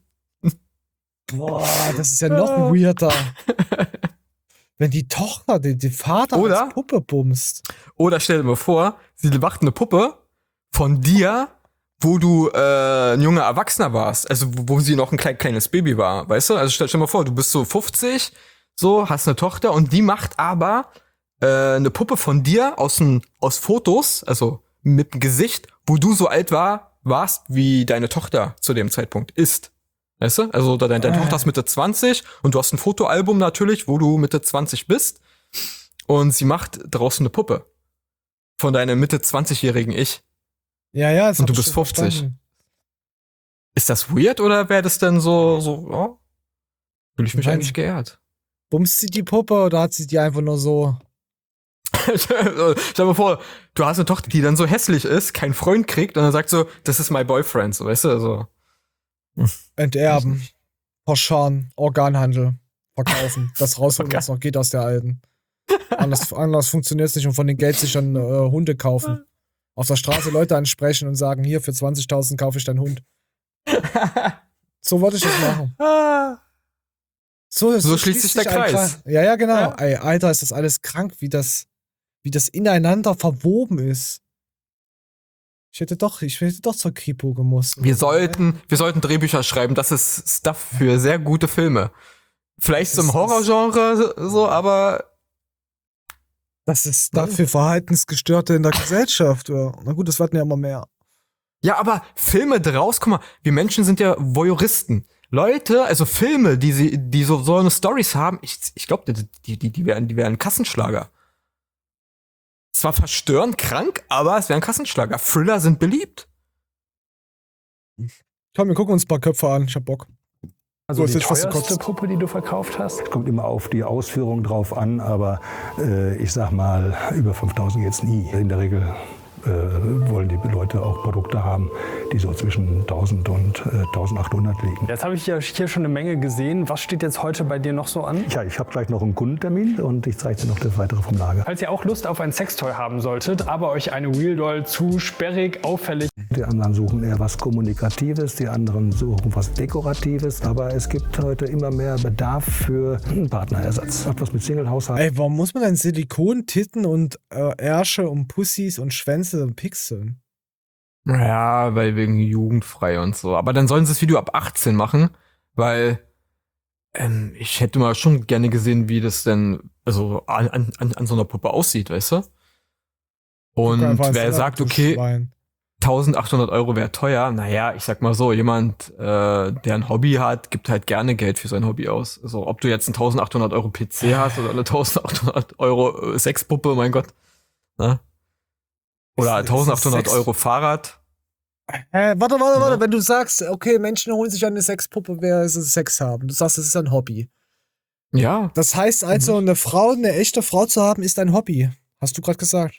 Boah, das ist ja noch weirder. Wenn die Tochter den, den Vater Oder? als Puppe bumst. Oder stell dir mal vor, sie macht eine Puppe von dir, wo du äh, ein junger Erwachsener warst. Also wo, wo sie noch ein klein, kleines Baby war, weißt du? Also stell, stell dir mal vor, du bist so fünfzig, so, hast eine Tochter und die macht aber äh, eine Puppe von dir aus, n, aus Fotos, also mit dem Gesicht, wo du so alt war, warst, wie deine Tochter zu dem Zeitpunkt ist. Weißt du? Also deine, deine Ah. Tochter ist Mitte zwanzig und du hast ein Fotoalbum natürlich, wo du Mitte zwanzig bist und sie macht draußen eine Puppe von deinem Mitte zwanzigjährigen Ich. Ja, ja, das Und hab du ich bist schon fünfzig. verstanden. Ist das weird oder wäre das denn so, so, oh, fühle ich mich Nein. eigentlich geehrt? Bumst sie die Puppe oder hat sie die einfach nur so? Stell dir mal vor, du hast eine Tochter, die dann so hässlich ist, keinen Freund kriegt und dann sagt so, das ist my boyfriend, so, weißt du, so. Enterben, Pauschalen, Organhandel, verkaufen, das rausholen, Okay. was noch geht aus der alten. Anders, anders funktioniert es nicht und von den Geldsichern äh, Hunde kaufen. Auf der Straße Leute ansprechen und sagen, hier für zwanzigtausend kaufe ich deinen Hund. So wollte ich das machen. So, So schließt sich der ein Kreis. Ja, ja, genau. Ja. Ey, Alter, ist das alles krank, wie das, wie das ineinander verwoben ist. Ich hätte doch, ich hätte doch zur Kripo gemusst. Wir sollten, wir sollten Drehbücher schreiben, das ist Stuff für sehr gute Filme. Vielleicht so im Das ist- Horrorgenre, so, aber Das ist dafür Verhaltensgestörte in der Gesellschaft. Ja. Na gut, das werden ja immer mehr. ja, aber Filme draus, guck mal, wir Menschen sind ja Voyeuristen. Leute, also Filme, die sie, die so, so eine Storys haben, ich, ich glaube, die, die, die wären, die wären Kassenschlager. Zwar verstörend, krank, aber es wären Kassenschlager. Thriller sind beliebt. Komm, wir gucken uns ein paar Köpfe an. Ich hab Bock. Also So, die ist jetzt fast teuerste gekotzt. Puppe, die du verkauft hast? Kommt immer auf die Ausführung drauf an, aber äh, ich sag mal, über fünftausend jetzt nie. In der Regel äh, wollen die Leute auch Produkte haben, die so zwischen tausend und äh, eintausendachthundert liegen. Jetzt habe ich ja hier schon eine Menge gesehen. Was steht jetzt heute bei dir noch so an? Ja, ich habe gleich noch einen Kundentermin und ich zeige dir noch das Weitere vom Lager. Falls ihr auch Lust auf ein Sextoy haben solltet, aber euch eine Wheel Doll zu sperrig, auffällig Die anderen suchen eher was Kommunikatives, die anderen suchen was Dekoratives. Aber es gibt heute immer mehr Bedarf für einen Partnerersatz. Hat was mit Single-Haushalt. Ey, warum muss man denn Silikon, Titten und äh, Ärsche und Pussys und Schwänze pixeln? Ja, weil wegen jugendfrei und so. Aber dann sollen sie das Video ab achtzehn machen, weil ähm, ich hätte mal schon gerne gesehen, wie das denn also an, an, an so einer Puppe aussieht, weißt du? Und Einfach wer ins sagt, Land, du okay, Schwein. eintausendachthundert Euro wäre teuer, naja, ich sag mal so, jemand, äh, der ein Hobby hat, gibt halt gerne Geld für sein Hobby aus. Also ob du jetzt einen eintausendachthundert Euro P C hast oder eine eintausendachthundert Euro äh, Sexpuppe, mein Gott. Ne? Oder Ist- ist eintausendachthundert Sex- Euro Fahrrad. Hä, warte, warte, warte, Ja. wenn du sagst, okay, Menschen holen sich eine Sexpuppe, wer sie Sex haben. Du sagst, das ist ein Hobby. Ja, Das heißt also, eine Frau, eine echte Frau zu haben, ist ein Hobby. Hast du gerade gesagt.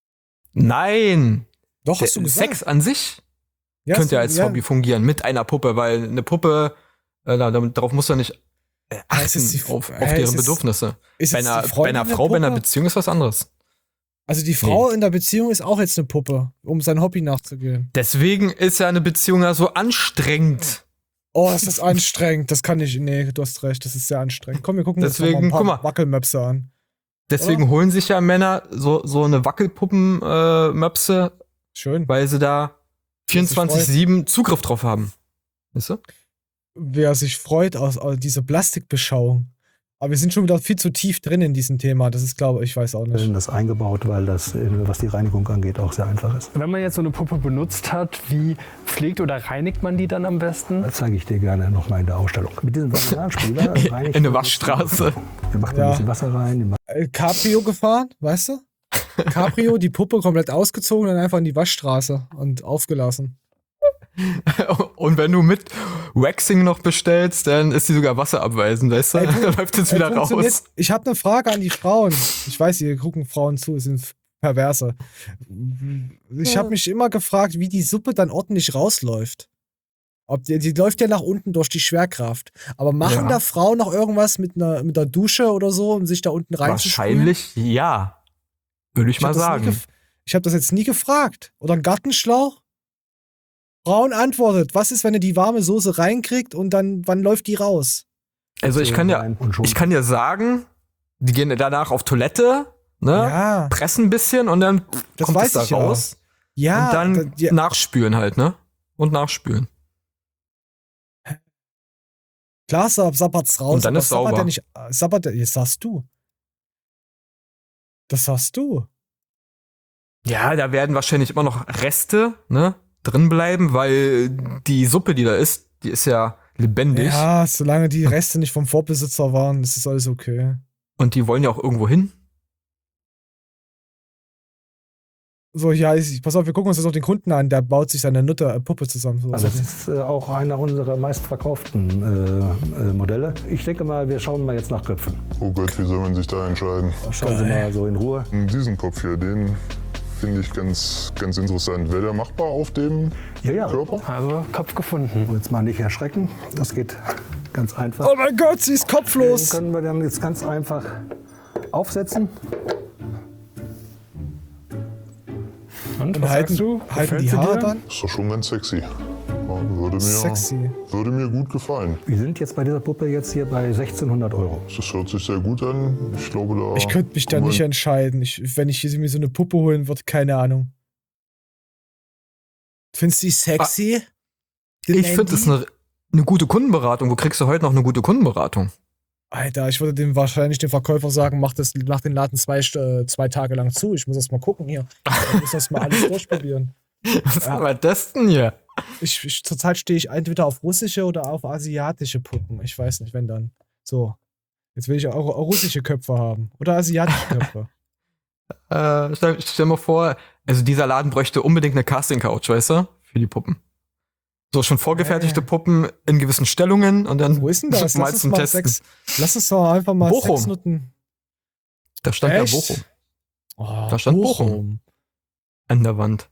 nein. Doch, Der hast du gesagt. Sex an sich Ja, könnte ja hast als du- Hobby fungieren mit einer Puppe, weil eine Puppe, äh, da- damit, darauf muss er nicht äh, Ja, achten es ist die- auf, auf äh, es deren ist- Bedürfnisse. Ist Bei jetzt einer, die bei Freundin einer eine Frau, bei einer Puppe? Beziehung ist was anderes. Also die Frau in der Beziehung ist auch jetzt eine Puppe, um sein Hobby nachzugehen. Deswegen ist ja eine Beziehung ja so anstrengend. Oh, ist das anstrengend. Das kann ich. Nee, du hast recht. Das ist sehr anstrengend. Komm, wir gucken uns Deswegen, noch mal ein paar guck mal. Wackelmöpse an. Deswegen Oder? holen sich ja Männer so, so eine Wackelpuppen-Möpse, Schön. weil sie da vierundzwanzig sieben Zugriff drauf haben. Weißt du? Wer sich freut aus, aus dieser Plastikbeschauung. Aber wir sind schon wieder viel zu tief drin in diesem Thema. Das ist, glaube ich, weiß auch nicht. Das eingebaut, weil das, äh, was die Reinigung angeht, auch sehr einfach ist. Wenn man jetzt so eine Puppe benutzt hat, wie pflegt oder reinigt man die dann am besten? Das zeige ich dir gerne nochmal in der Ausstellung. Mit diesem Vaginalspüler reinigt In eine man- Waschstraße. Wir machen Ja. ein bisschen Wasser rein. die ma- Äh, Cabrio gefahren, weißt du? Cabrio, die Puppe komplett ausgezogen und dann einfach in die Waschstraße und aufgelassen. Und wenn du mit Waxing noch bestellst, dann ist die sogar wasserabweisend, weißt du? Ey, Dann läuft es Äh, wieder funktioniert- raus. Ich habe eine Frage an die Frauen. Ich weiß, hier gucken Frauen zu, es sind Perverse. Ich habe mich immer gefragt, wie die Suppe dann ordentlich rausläuft. Ob die, die läuft ja nach unten durch die Schwerkraft. Aber machen Ja. da Frauen noch irgendwas mit einer, mit der Dusche oder so, um sich da unten reinzuspülen? Wahrscheinlich ja. Würde ich, Ich hab mal das nie sagen. gef- Ich habe das jetzt nie gefragt. Oder ein Gartenschlauch? Frauen antwortet, was ist, wenn ihr die warme Soße reinkriegt und dann, wann läuft die raus? Also ich kann ja, rein und schon. ich kann dir sagen, die gehen danach auf Toilette, ne? Ja, Pressen ein bisschen und dann das kommt weiß es da ich ja. raus. Ja, und dann da- ja, nachspülen halt, ne? Und nachspülen. klar sab- sabbert's raus. Und dann aber ist sabbert sauber. der nicht, äh, sabbert der, das sagst du. Das sagst du. Ja, da werden wahrscheinlich immer noch Reste, ne? Drin bleiben, weil die Suppe, die da ist, die ist ja lebendig. Ja, solange die Reste nicht vom Vorbesitzer waren, ist das alles okay. Und die wollen ja auch irgendwo hin. So, ja, ich, pass auf, wir gucken uns das auch den Kunden an, der baut sich seine Nutte äh, Puppe zusammen. So. Also das ist äh, auch einer unserer meistverkauften äh, äh, Modelle. Ich denke mal, wir schauen mal jetzt nach Köpfen. Oh Gott, wie soll man sich da entscheiden? Schauen Sie mal so in Ruhe. Diesen Kopf hier, den finde ich ganz, ganz interessant. Wäre der machbar auf dem Ja, ja. Körper? Also Kopf gefunden. Und jetzt mal nicht erschrecken. Das geht ganz einfach. Oh mein Gott, sie ist Den kopflos. können wir dann jetzt ganz einfach aufsetzen. Und Und was halten, sagst du? halten Gefällt die sie Haare dir? dann? Ist doch schon ganz sexy. Ja, würde, mir, Sexy. würde mir gut gefallen. Wir sind jetzt bei dieser Puppe jetzt hier bei sechzehnhundert Euro. Das hört sich sehr gut an. Ich glaube, da. Ich könnte mich da kann man- nicht entscheiden. Ich, wenn ich hier mir so eine Puppe holen würde, keine Ahnung. Findest du die sexy? Den Ich finde, das ist Andy? eine, eine gute Kundenberatung. Wo kriegst du heute noch eine gute Kundenberatung? Alter, ich würde dem wahrscheinlich dem Verkäufer sagen, mach, das, mach den Laden zwei, äh, zwei Tage lang zu. Ich muss das mal gucken hier. Ich muss das mal alles durchprobieren. Was Ja. war das denn hier? Ich, ich, zurzeit stehe ich entweder auf russische oder auf asiatische Puppen. Ich weiß nicht, wenn dann. So. Jetzt will ich auch russische Köpfe haben. Oder asiatische Köpfe. Äh, stell, stell mal vor, also dieser Laden bräuchte unbedingt eine Casting-Couch, weißt du? Für die Puppen. So schon vorgefertigte Äh. Puppen in gewissen Stellungen und dann Wo ist denn das? mal Lass uns zum mal Testen. sechs. Lass uns doch einfach mal Bochum. sechs Nutten. Da stand Echt? ja Bochum Oh, Da stand Bochum. an der Wand.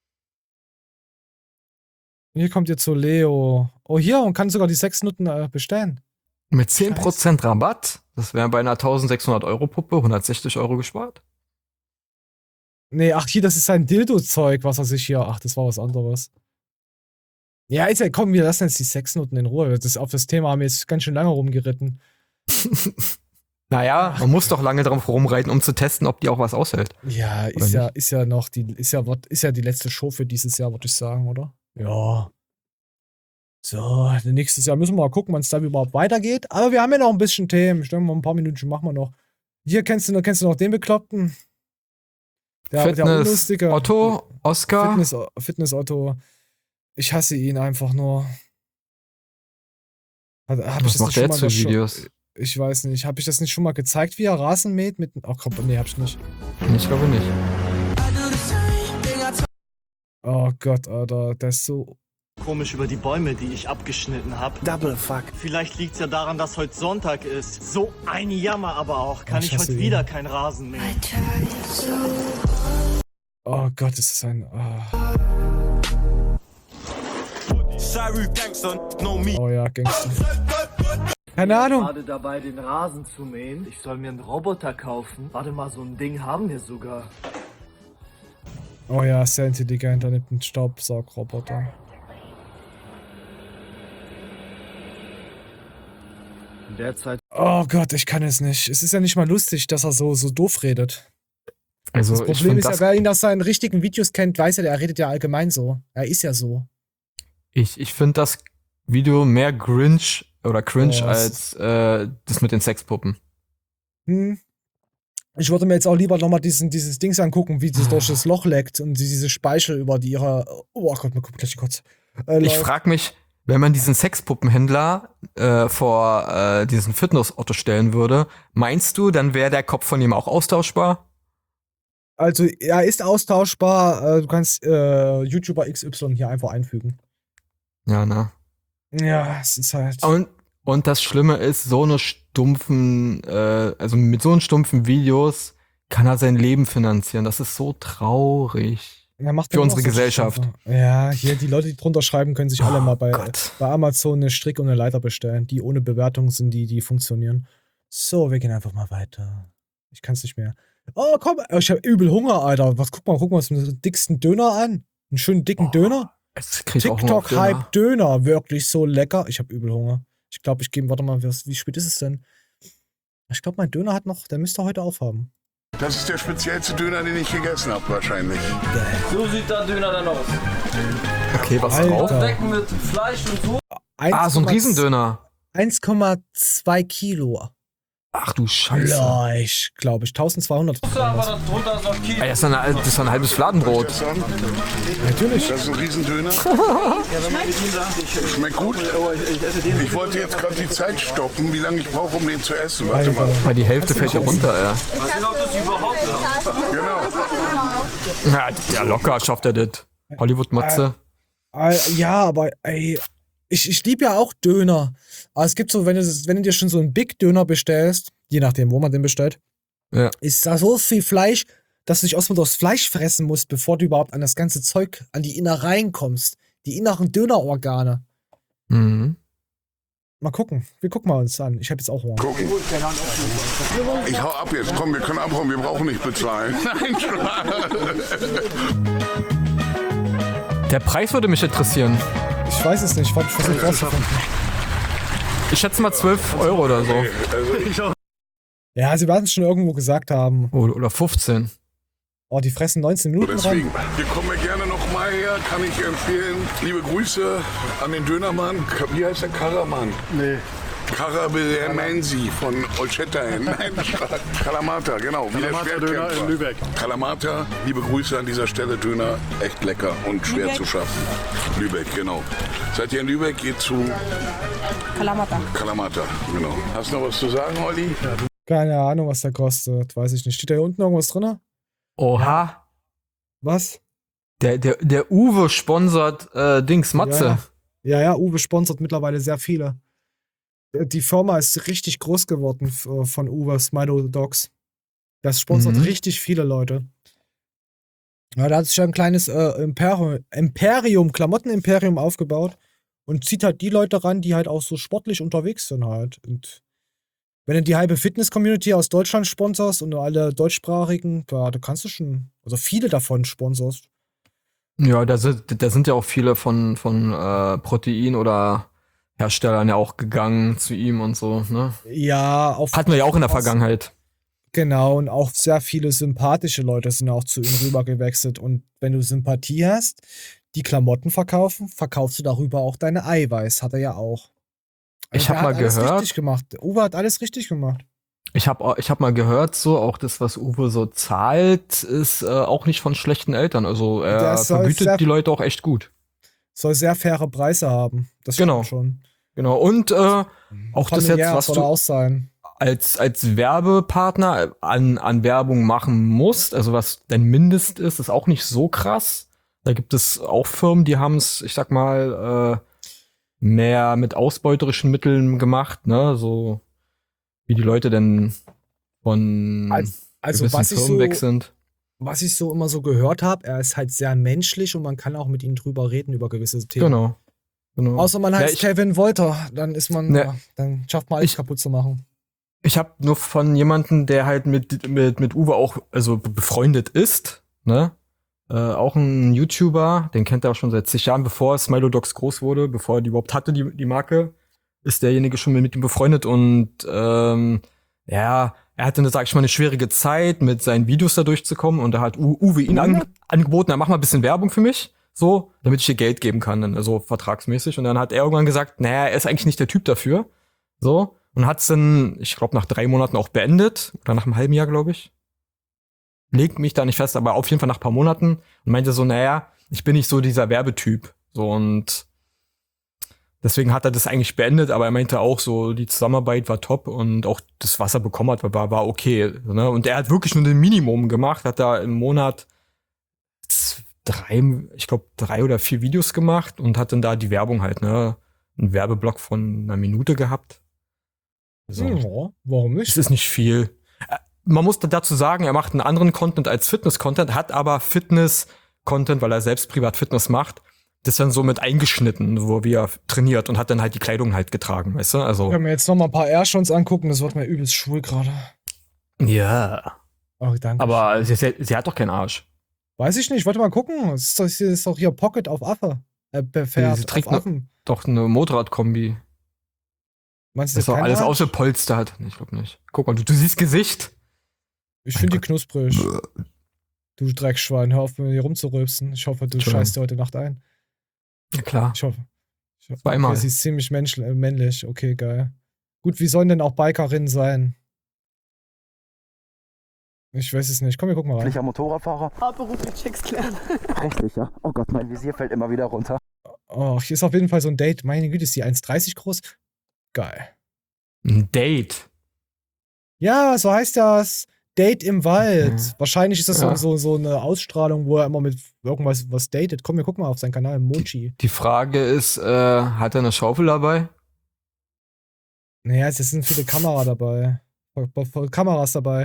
Hier kommt ihr zu Leo. Oh, hier, und kann sogar die sechs Nutten äh, bestellen. Mit zehn Prozent Rabatt, das wären bei einer eintausendsechshundert Euro Puppe hundertsechzig Euro gespart. Nee, ach hier, das ist sein Dildo-Zeug, was er sich hier. Ach, das war was anderes. Ja, ist ja, komm, wir lassen jetzt die Sexnoten in Ruhe. Das, auf das Thema haben wir jetzt ganz schön lange rumgeritten. Naja, man muss doch lange drauf rumreiten, um zu testen, ob die auch was aushält. Ja, Oder ist ja, nicht? ist ja noch die, ist ja, ist ja die letzte Show für dieses Jahr, würde ich sagen, oder? Ja. So, nächstes Jahr müssen wir mal gucken, wann es da überhaupt weitergeht. Aber wir haben ja noch ein bisschen Themen. Ich denke mal, ein paar Minuten machen wir noch. Hier kennst du noch, kennst du noch den Bekloppten? Der, der Fitness Unlustige. Otto, Oscar. Fitness, Fitness Otto. Ich hasse ihn einfach nur. Hab ich Was das macht nicht der schon jetzt mal für gesch- Videos? Ich weiß nicht. Habe ich das nicht schon mal gezeigt, wie er Rasen mäht? Mit, oh komm, nee, hab ich nicht. Ich glaube nicht. Oh Gott, Alter, der ist so. Komisch über die Bäume, die ich abgeschnitten habe. Double fuck. Vielleicht liegt's ja daran, dass heute Sonntag ist. So ein Jammer aber auch. Kann Oh, ich ich hasse heute ihn. wieder keinen Rasen mähen. Oh Gott, ist das ein. Oh, oh ja, Gangster. Keine Ahnung. Gerade dabei, den Rasen zu mähen. Ich soll mir einen Roboter kaufen. Warte mal, so ein Ding haben wir sogar. Oh ja, sehr intelligent, er nimmt einen Staubsaugroboter. In der Zeit Oh Gott, ich kann es nicht. Es ist ja nicht mal lustig, dass er so, so doof redet. Also Das ich Problem finde ist ja, das, wer ihn aus seinen richtigen Videos kennt, weiß ja, er redet ja allgemein so. Er ist ja so. ich, ich find das Video mehr cringe oder cringe Oh, als es äh, das mit den Sexpuppen. Hm. Ich würde mir jetzt auch lieber nochmal diesen, dieses Dings angucken, wie sie durch das Loch leckt und sie diese Speichel über die ihre. Oh Gott, mir kommt gleich kurz. Äh, Ich läuft. frag mich, wenn man diesen Sexpuppenhändler äh, vor äh, diesen Fitness-Otto stellen würde, meinst du, dann wäre der Kopf von ihm auch austauschbar? Also, er ist austauschbar. Äh, du kannst äh, YouTuber X Y hier einfach einfügen. Ja, ne? Ja, es ist halt. Und, und das Schlimme ist, so eine stumpfen, äh, also mit so einen stumpfen Videos kann er sein Leben finanzieren. Das ist so traurig. Er macht für immer unsere so Gesellschaft. Stufe. Ja, hier die Leute, die drunter schreiben, können sich alle Oh mal bei, Gott. bei Amazon eine Strick und eine Leiter bestellen, die ohne Bewertung sind, die, die funktionieren. So, wir gehen einfach mal weiter. Ich kann es nicht mehr. Oh, komm, ich habe übel Hunger, Alter. Was, guck mal, guck mal, was den dicksten Döner an. Einen schönen dicken Döner. Jetzt krieg ich auch Hunger auf TikTok-Hype Döner. Wirklich so lecker. Ich habe übel Hunger. Ich glaube, ich gehe, warte mal, was, wie spät ist es denn? Ich glaube, mein Döner hat noch, der müsste heute aufhaben. Das ist der speziellste Döner, den ich gegessen habe, wahrscheinlich. So sieht der Döner dann aus. Okay, was Alter. drauf? Decken mit Fleisch und so. Ah, so ein Riesendöner. eins Komma zwei Kilo. Ach du Scheiße. Fleisch, glaube ich. eintausendzweihundert. Aber darunter ist noch Kilo. Ey, das ist ein, das ist ein halbes Fladenbrot. Natürlich. Das ist ein Riesendöner. Schmeckt gut. Ich wollte jetzt gerade die Zeit stoppen, wie lange ich brauche, um den zu essen. Warte mal. Weil die Hälfte fällt ja runter, ey. Genau. Ja, ja, locker schafft er das. Hollywood-Matze. Äh, ja, aber ey, ich, ich liebe ja auch Döner. Aber es gibt so, wenn du, wenn du dir schon so einen Big Döner bestellst, je nachdem, wo man den bestellt, Ja. ist da so viel Fleisch, dass du dich erstmal durchs Fleisch fressen musst, bevor du überhaupt an das ganze Zeug, an die Innereien kommst. Die inneren Dönerorgane. Mhm. Mal gucken. Wir gucken mal uns an. Ich habe jetzt auch Hunger. Gucken. Ich hau ab jetzt. Komm, wir können abhauen. Wir brauchen nicht bezahlen. Nein, Der Preis würde mich interessieren. Ich weiß es nicht. Ich versuche rauszufinden. Ich schätze mal zwölf Euro oder so. Ja, sie werden es schon irgendwo gesagt haben. Oder, oder fünfzehn. Oh, die fressen neunzehn Minuten Deswegen, ran. wir kommen ja gerne noch mal her, kann ich empfehlen. Liebe Grüße an den Dönermann. Wie heißt der? Karaman? Nee. Karabelmensi von Olschettein. Nein, Kalamata, genau. Wie der Schwertkämpfer. Döner in Lübeck. Kalamata, liebe Grüße an dieser Stelle. Döner, echt lecker und schwer Lübeck. zu schaffen. Lübeck, genau. Seid ihr in Lübeck? Geht zu Kalamata. Kalamata, genau. Hast du noch was zu sagen, Olli? Keine Ahnung, was der kostet. Weiß ich nicht. Steht da hier unten irgendwas drin? Oha. Was? Der, der, der Uwe sponsert äh, Dings, Matze. Ja, ja, ja, Uwe sponsert mittlerweile sehr viele. Die Firma ist richtig groß geworden f- von Uwe, Smilo Dogs. Das sponsert Mhm. richtig viele Leute. Ja, da hat sich ja ein kleines äh, Imperium, Imperium, Klamotten-Imperium aufgebaut und zieht halt die Leute ran, die halt auch so sportlich unterwegs sind halt. Und Wenn du die halbe Fitness-Community aus Deutschland sponsorst und alle deutschsprachigen, ja, da kannst du schon, also viele davon sponsorst. Ja, da sind, da sind ja auch viele von, von äh, Protein- oder Herstellern ja auch gegangen zu ihm und so, ne? Ja, auf. Hatten wir ja auch in der Vergangenheit. Genau, und auch sehr viele sympathische Leute sind auch zu ihm rüber gewechselt. Und wenn du Sympathie hast, die Klamotten verkaufen, verkaufst du darüber auch deine Eiweiß. Hat er ja auch. Also Ich hab der hat mal alles gehört- richtig gemacht. Uwe hat alles richtig gemacht. Ich habe ich hab mal gehört, so auch das, was Uwe so zahlt, ist äh, auch nicht von schlechten Eltern. Also er Der soll sehr- vergütet die Leute auch echt gut. Soll sehr faire Preise haben. Das Genau. stimmt schon. Genau. Und äh, auch das jetzt, Familiär was soll er du auch sein. als, als Werbepartner an, an Werbung machen musst, also was dein Mindest ist, ist auch nicht so krass. Da gibt es auch Firmen, die haben es, ich sag mal, äh, mehr mit ausbeuterischen Mitteln gemacht, ne? So wie die Leute denn von Als- also gewissen was ich Firmen so- weg sind. Was ich so immer so gehört habe, er ist halt sehr menschlich und man kann auch mit ihm drüber reden über gewisse Themen. Genau. genau. Außer man Ja, heißt ich- Kevin Wolter, dann ist man, Ne. ja, dann schafft man alles Ich- kaputt zu machen. Ich habe nur von jemandem, der halt mit, mit, mit Uwe auch also befreundet ist, ne? Äh, auch ein YouTuber, den kennt er auch schon seit zig Jahren, bevor Smilodogs groß wurde, bevor er die überhaupt hatte, die, die Marke, ist derjenige schon mit ihm befreundet und ähm, ja, er hatte, sag ich mal, eine schwierige Zeit, mit seinen Videos da durchzukommen und da hat U Uwe ihn ange angeboten, er mach mal ein bisschen Werbung für mich, so, damit ich dir Geld geben kann, dann, also vertragsmäßig. Und dann hat er irgendwann gesagt, naja, er ist eigentlich nicht der Typ dafür, so, und hat's dann, ich glaube, nach drei Monaten auch beendet, oder nach einem halben Jahr, glaube ich. Legt mich da nicht fest, aber auf jeden Fall nach ein paar Monaten und meinte so, naja, ich bin nicht so dieser Werbetyp, so, und deswegen hat er das eigentlich beendet, aber er meinte auch so, die Zusammenarbeit war top und auch das, was er bekommen hat, war, war okay. Ne? Und er hat wirklich nur ein Minimum gemacht, hat da im Monat z- drei, ich glaube, drei oder vier Videos gemacht und hat dann da die Werbung halt, ne? Einen Werbeblock von einer Minute gehabt. So. Ja, warum nicht? Das ist nicht viel. Äh, Man muss da dazu sagen, er macht einen anderen Content als Fitness-Content, hat aber Fitness-Content, weil er selbst privat Fitness macht, das dann so mit eingeschnitten, wo er trainiert und hat dann halt die Kleidung halt getragen, weißt du? Also. Wenn wir jetzt noch mal ein paar Airshons angucken, das wird mir übelst schwul gerade. Ja. Oh, danke. Aber sie, sie, sie hat doch keinen Arsch. Weiß ich nicht, warte mal gucken. Es ist doch, es ist doch hier Pocket auf Affe. Äh, per Pferd, Sie trägt auf Affen. doch eine Motorradkombi. Meinst du, Das ist doch kein alles Arsch? ausgepolstert. Nee, ich glaube nicht. Guck mal, du, du siehst Gesicht. Ich finde die knusprig. Du Dreckschwein, hör auf, mit mir hier rumzurülpsen. Ich hoffe, du Entschuldigung. scheißt dir heute Nacht ein. Ja, klar. Ich hoffe. Ich hoffe Zweimal. Okay, sie ist ziemlich mensch, äh, männlich. Okay, geil. Gut, wie sollen denn auch Bikerinnen sein? Ich weiß es nicht. Komm, wir gucken mal rein. Rechtlicher Motorradfahrer. Hauptberuflich Chicks klären. Rechtlicher. Oh Gott, mein Visier fällt immer wieder runter. Oh, hier ist auf jeden Fall so ein Date. Meine Güte, ist die eins dreißig groß? Geil. Ein Date. Ja, so heißt das. Date im Wald. Ja. Wahrscheinlich ist das Ja. so, so, so eine Ausstrahlung, wo er immer mit irgendwas was datet. Komm, wir gucken mal auf seinen Kanal. Mochi. Die Frage ist, äh, hat er eine Schaufel dabei? Naja, es sind viele Kamera dabei. Voll- voll Kameras dabei.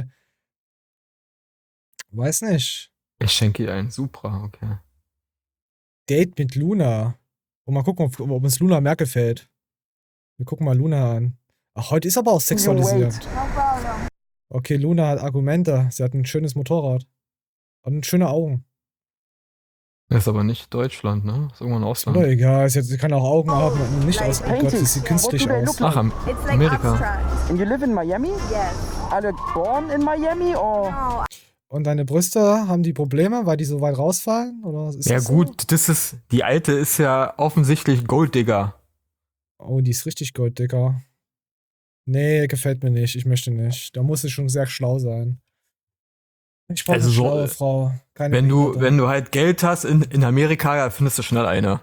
Weiß nicht. Ich schenke ihr einen Supra, okay. Date mit Luna. Und mal gucken, ob, ob uns Luna mehr gefällt. Wir gucken mal Luna an. Ach, heute ist aber auch sexualisiert. Okay, Luna hat Argumente. Sie hat ein schönes Motorrad. Und schöne Augen. Das ist aber nicht Deutschland, ne? Ist irgendwo ein Ausland. Oder egal, sie, hat, sie kann auch Augen haben und nicht aus. Oh Gott, sie sieht künstlich aus. Ach, Am Amerika. And you live in Miami? Yes. Are you born in Miami or? Und deine Brüste, haben die Probleme, weil die so weit rausfallen? Oder ist Ja das gut, das ist, die alte ist ja offensichtlich Golddigger. So? Oh, die ist richtig gold, Dicker. Nee, gefällt mir nicht. Ich möchte nicht. Da muss sie schon sehr schlau sein. Ich brauche Also eine so, schlaue äh, Frau. Keine Wenn du, Behinderte. wenn du halt Geld hast in, in Amerika, ja, findest du schnell eine,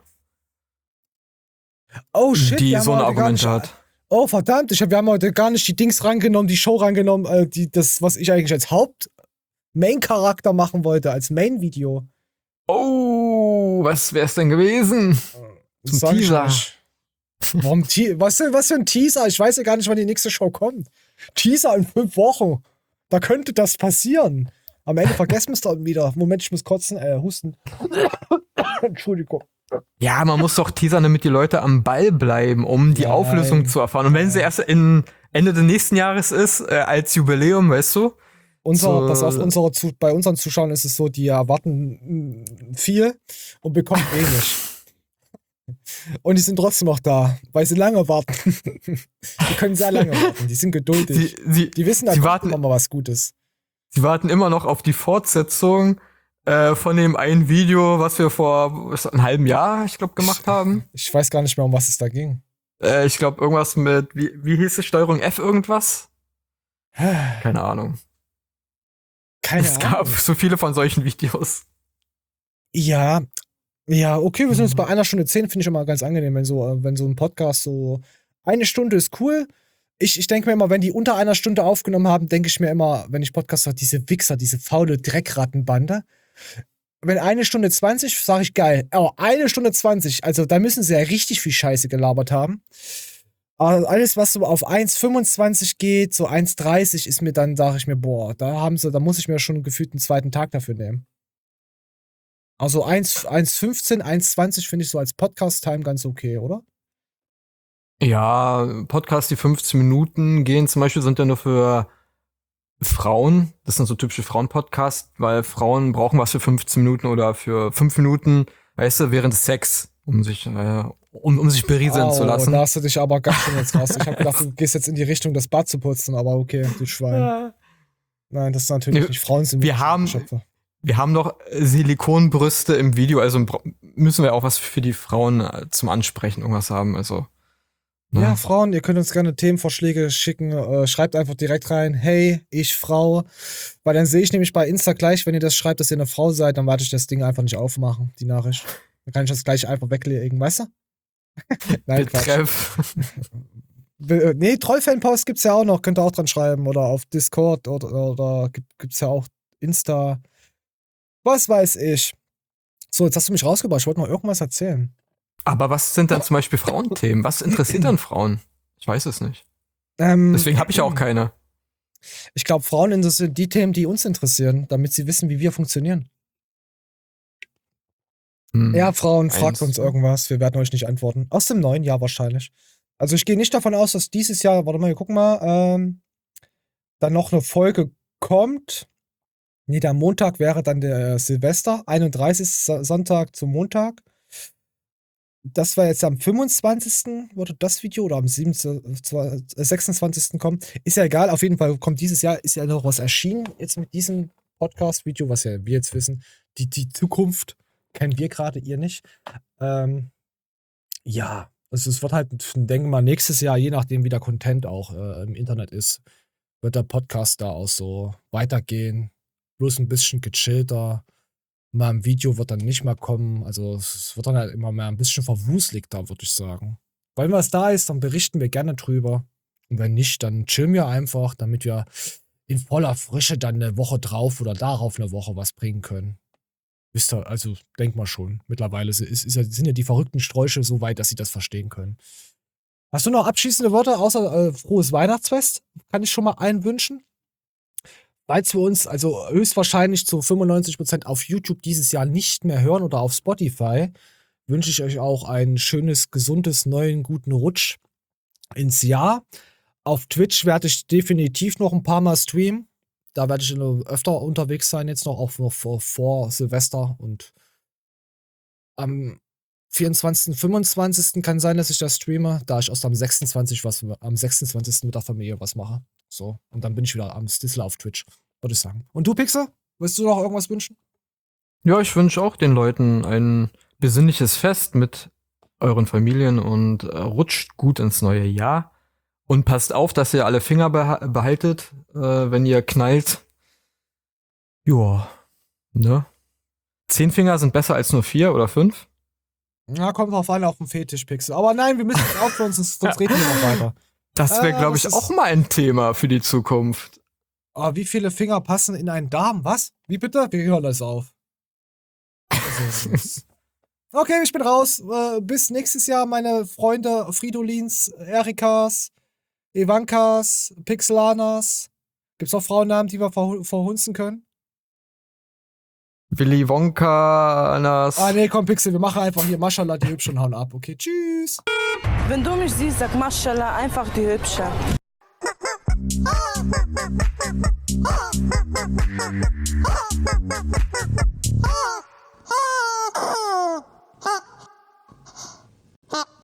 Oh shit, die wir haben so eine heute gar Argumente nicht, hat. Oh verdammt, ich hab, wir haben heute gar nicht die Dings rangenommen, die Show rangenommen, äh, die, das, was ich eigentlich als Haupt-Main-Charakter machen wollte, als Main-Video. Oh, was wär's denn gewesen? Zum Sag ich Teaser. nicht. Warum Te was, denn, was für ein Teaser? Ich weiß ja gar nicht, wann die nächste Show kommt. Teaser in fünf Wochen. Da könnte das passieren. Am Ende vergessen wir es dann wieder. Moment, ich muss kotzen, äh, husten. Entschuldigung. Ja, man muss doch teasern, damit die Leute am Ball bleiben, um die Nein. Auflösung zu erfahren. Und wenn sie erst in Ende des nächsten Jahres ist, äh, als Jubiläum, weißt du? Unser, So- pass auf, unsere, Zu- bei unseren Zuschauern ist es so, die erwarten mm, viel und bekommen wenig. Und die sind trotzdem noch da, weil sie lange warten. Die können sehr lange warten, die sind geduldig. Sie, sie, Die wissen, da sie kommt warten- immer mal was Gutes. sie warten immer noch auf die Fortsetzung äh, von dem einen Video, was wir vor was, einem halben Jahr, ich glaube, gemacht haben. Ich weiß gar nicht mehr, um was es da ging. Äh, ich glaube, irgendwas mit, wie, wie hieß es, Steuerung F irgendwas? Keine Ahnung. Keine es gab Ahnung. so viele von solchen Videos. Ja, ja, okay, wir sind jetzt bei einer Stunde zehn, finde ich immer ganz angenehm, wenn so, äh, wenn so ein Podcast so eine Stunde ist cool. Ich, ich denke mir immer, wenn die unter einer Stunde aufgenommen haben, denke ich mir immer, wenn ich Podcast höre, diese Wichser, diese faule Dreckrattenbande. Wenn eine Stunde zwanzig, sage ich geil. Aber eine Stunde zwanzig, also da müssen sie ja richtig viel Scheiße gelabert haben. Aber alles, was so auf eins fünfundzwanzig geht, so eins dreißig, ist mir dann, sage ich mir, boah, da haben sie, da muss ich mir schon gefühlt einen zweiten Tag dafür nehmen. Also eins fünfzehn, eins zwanzig finde ich so als Podcast-Time ganz okay, oder? Ja, Podcasts, die fünfzehn Minuten gehen zum Beispiel, sind ja nur für Frauen. Das sind so typische Frauen-Podcasts, weil Frauen brauchen was für fünfzehn Minuten oder für fünf Minuten, weißt du, während des Sex, um sich, äh, um, um sich berieseln zu Au, lassen. Da hast du dich aber ganz schön jetzt raus. Ich habe gedacht, du gehst jetzt in die Richtung, das Bad zu putzen, aber okay, du Schwein. Nein, das ist natürlich Nee, nicht. Frauen sind wir wirklich haben- Schöpfer. Wir haben doch Silikonbrüste im Video, also bra- müssen wir auch was für die Frauen äh, zum Ansprechen irgendwas haben, also. ne? Ja, Frauen, ihr könnt uns gerne Themenvorschläge schicken. Äh, schreibt einfach direkt rein, hey, ich Frau. Weil dann sehe ich nämlich bei Insta gleich, wenn ihr das schreibt, dass ihr eine Frau seid, dann warte ich das Ding einfach nicht aufmachen, die Nachricht. Dann kann ich das gleich einfach weglegen, weißt du? Nein, Quatsch. Betreff. Be- Nee, Trollfanpost gibt's ja auch noch, könnt ihr auch dran schreiben. Oder auf Discord oder, oder gibt, gibt's ja auch Insta. Was weiß ich. So, jetzt hast du mich rausgebracht. Ich wollte noch irgendwas erzählen. Aber was sind dann zum Beispiel Frauenthemen? Was interessiert dann Frauen? Ich weiß es nicht. Ähm, Deswegen habe ich auch keine. Ich glaube, Frauen interessieren die Themen, die uns interessieren, damit sie wissen, wie wir funktionieren. Hm. Ja, Frauen, fragt Eins. uns irgendwas. Wir werden euch nicht antworten. Aus dem neuen Jahr wahrscheinlich. Also ich gehe nicht davon aus, dass dieses Jahr, warte mal, wir gucken mal, ähm, dann noch eine Folge kommt. Nee, der Montag wäre dann der Silvester, einunddreißigsten Sonntag zum Montag. Das war jetzt am fünfundzwanzigsten wurde das Video oder am siebenundzwanzigsten, sechsundzwanzigsten kommen. Ist ja egal, auf jeden Fall kommt dieses Jahr, ist ja noch was erschienen jetzt mit diesem Podcast-Video, was ja wir jetzt wissen. Die, die Zukunft kennen wir gerade, ihr nicht. Ähm, ja, also es wird halt, denke mal, nächstes Jahr, je nachdem wie der Content auch äh, im Internet ist, wird der Podcast da auch so weitergehen. Bloß ein bisschen gechillter. Mal ein Video wird dann nicht mehr kommen. Also es wird dann halt immer mehr ein bisschen verwusligter, würde ich sagen. Weil was da ist, dann berichten wir gerne drüber. Und wenn nicht, dann chillen wir einfach, damit wir in voller Frische dann eine Woche drauf oder darauf eine Woche was bringen können. Wisst ihr, also denk mal schon. Mittlerweile ist, ist, ist, sind ja die verrückten Sträuche so weit, dass sie das verstehen können. Hast du noch abschließende Worte, außer äh, frohes Weihnachtsfest? Kann ich schon mal einen wünschen? Falls wir uns also höchstwahrscheinlich zu fünfundneunzig Prozent auf YouTube dieses Jahr nicht mehr hören oder auf Spotify, wünsche ich euch auch ein schönes, gesundes, neuen, guten Rutsch ins Jahr. Auf Twitch werde ich definitiv noch ein paar Mal streamen. Da werde ich öfter unterwegs sein, jetzt noch, auch noch vor, vor Silvester. Und am vierundzwanzigsten, fünfundzwanzigsten kann sein, dass ich das streame, da ich erst am sechsundzwanzigsten was, am sechsundzwanzigsten mit der Familie was mache. So, und dann bin ich wieder am Stissel auf Twitch, würde ich sagen. Und du, Pixel? Willst du noch irgendwas wünschen? Ja, ich wünsche auch den Leuten ein besinnliches Fest mit euren Familien und äh, rutscht gut ins neue Jahr. Und passt auf, dass ihr alle Finger beha- behaltet, äh, wenn ihr knallt. Joa, ne? Zehn Finger sind besser als nur vier oder fünf. Ja, kommt drauf an, auf den Fetisch, Pixel. Aber nein, wir müssen jetzt aufhören, sonst, sonst reden wir noch weiter. Das wäre, Äh, glaube ich, das ist- auch mal ein Thema für die Zukunft. Aber wie viele Finger passen in einen Darm? Was? Wie bitte? Wir hören das auf. Okay, ich bin raus. Äh, bis nächstes Jahr, meine Freunde Fridolins, Erikas, Ivankas, Pixelanas. Gibt's noch Frauennamen, die wir verhu- verhunzen können? Willy Wonka, Anas. Ah, nee, komm, Pixel, wir machen einfach hier Maschallah, die Hübschen hauen ab. Okay, tschüss. Wenn du mich siehst, sag Maschallah, einfach die Hübsche.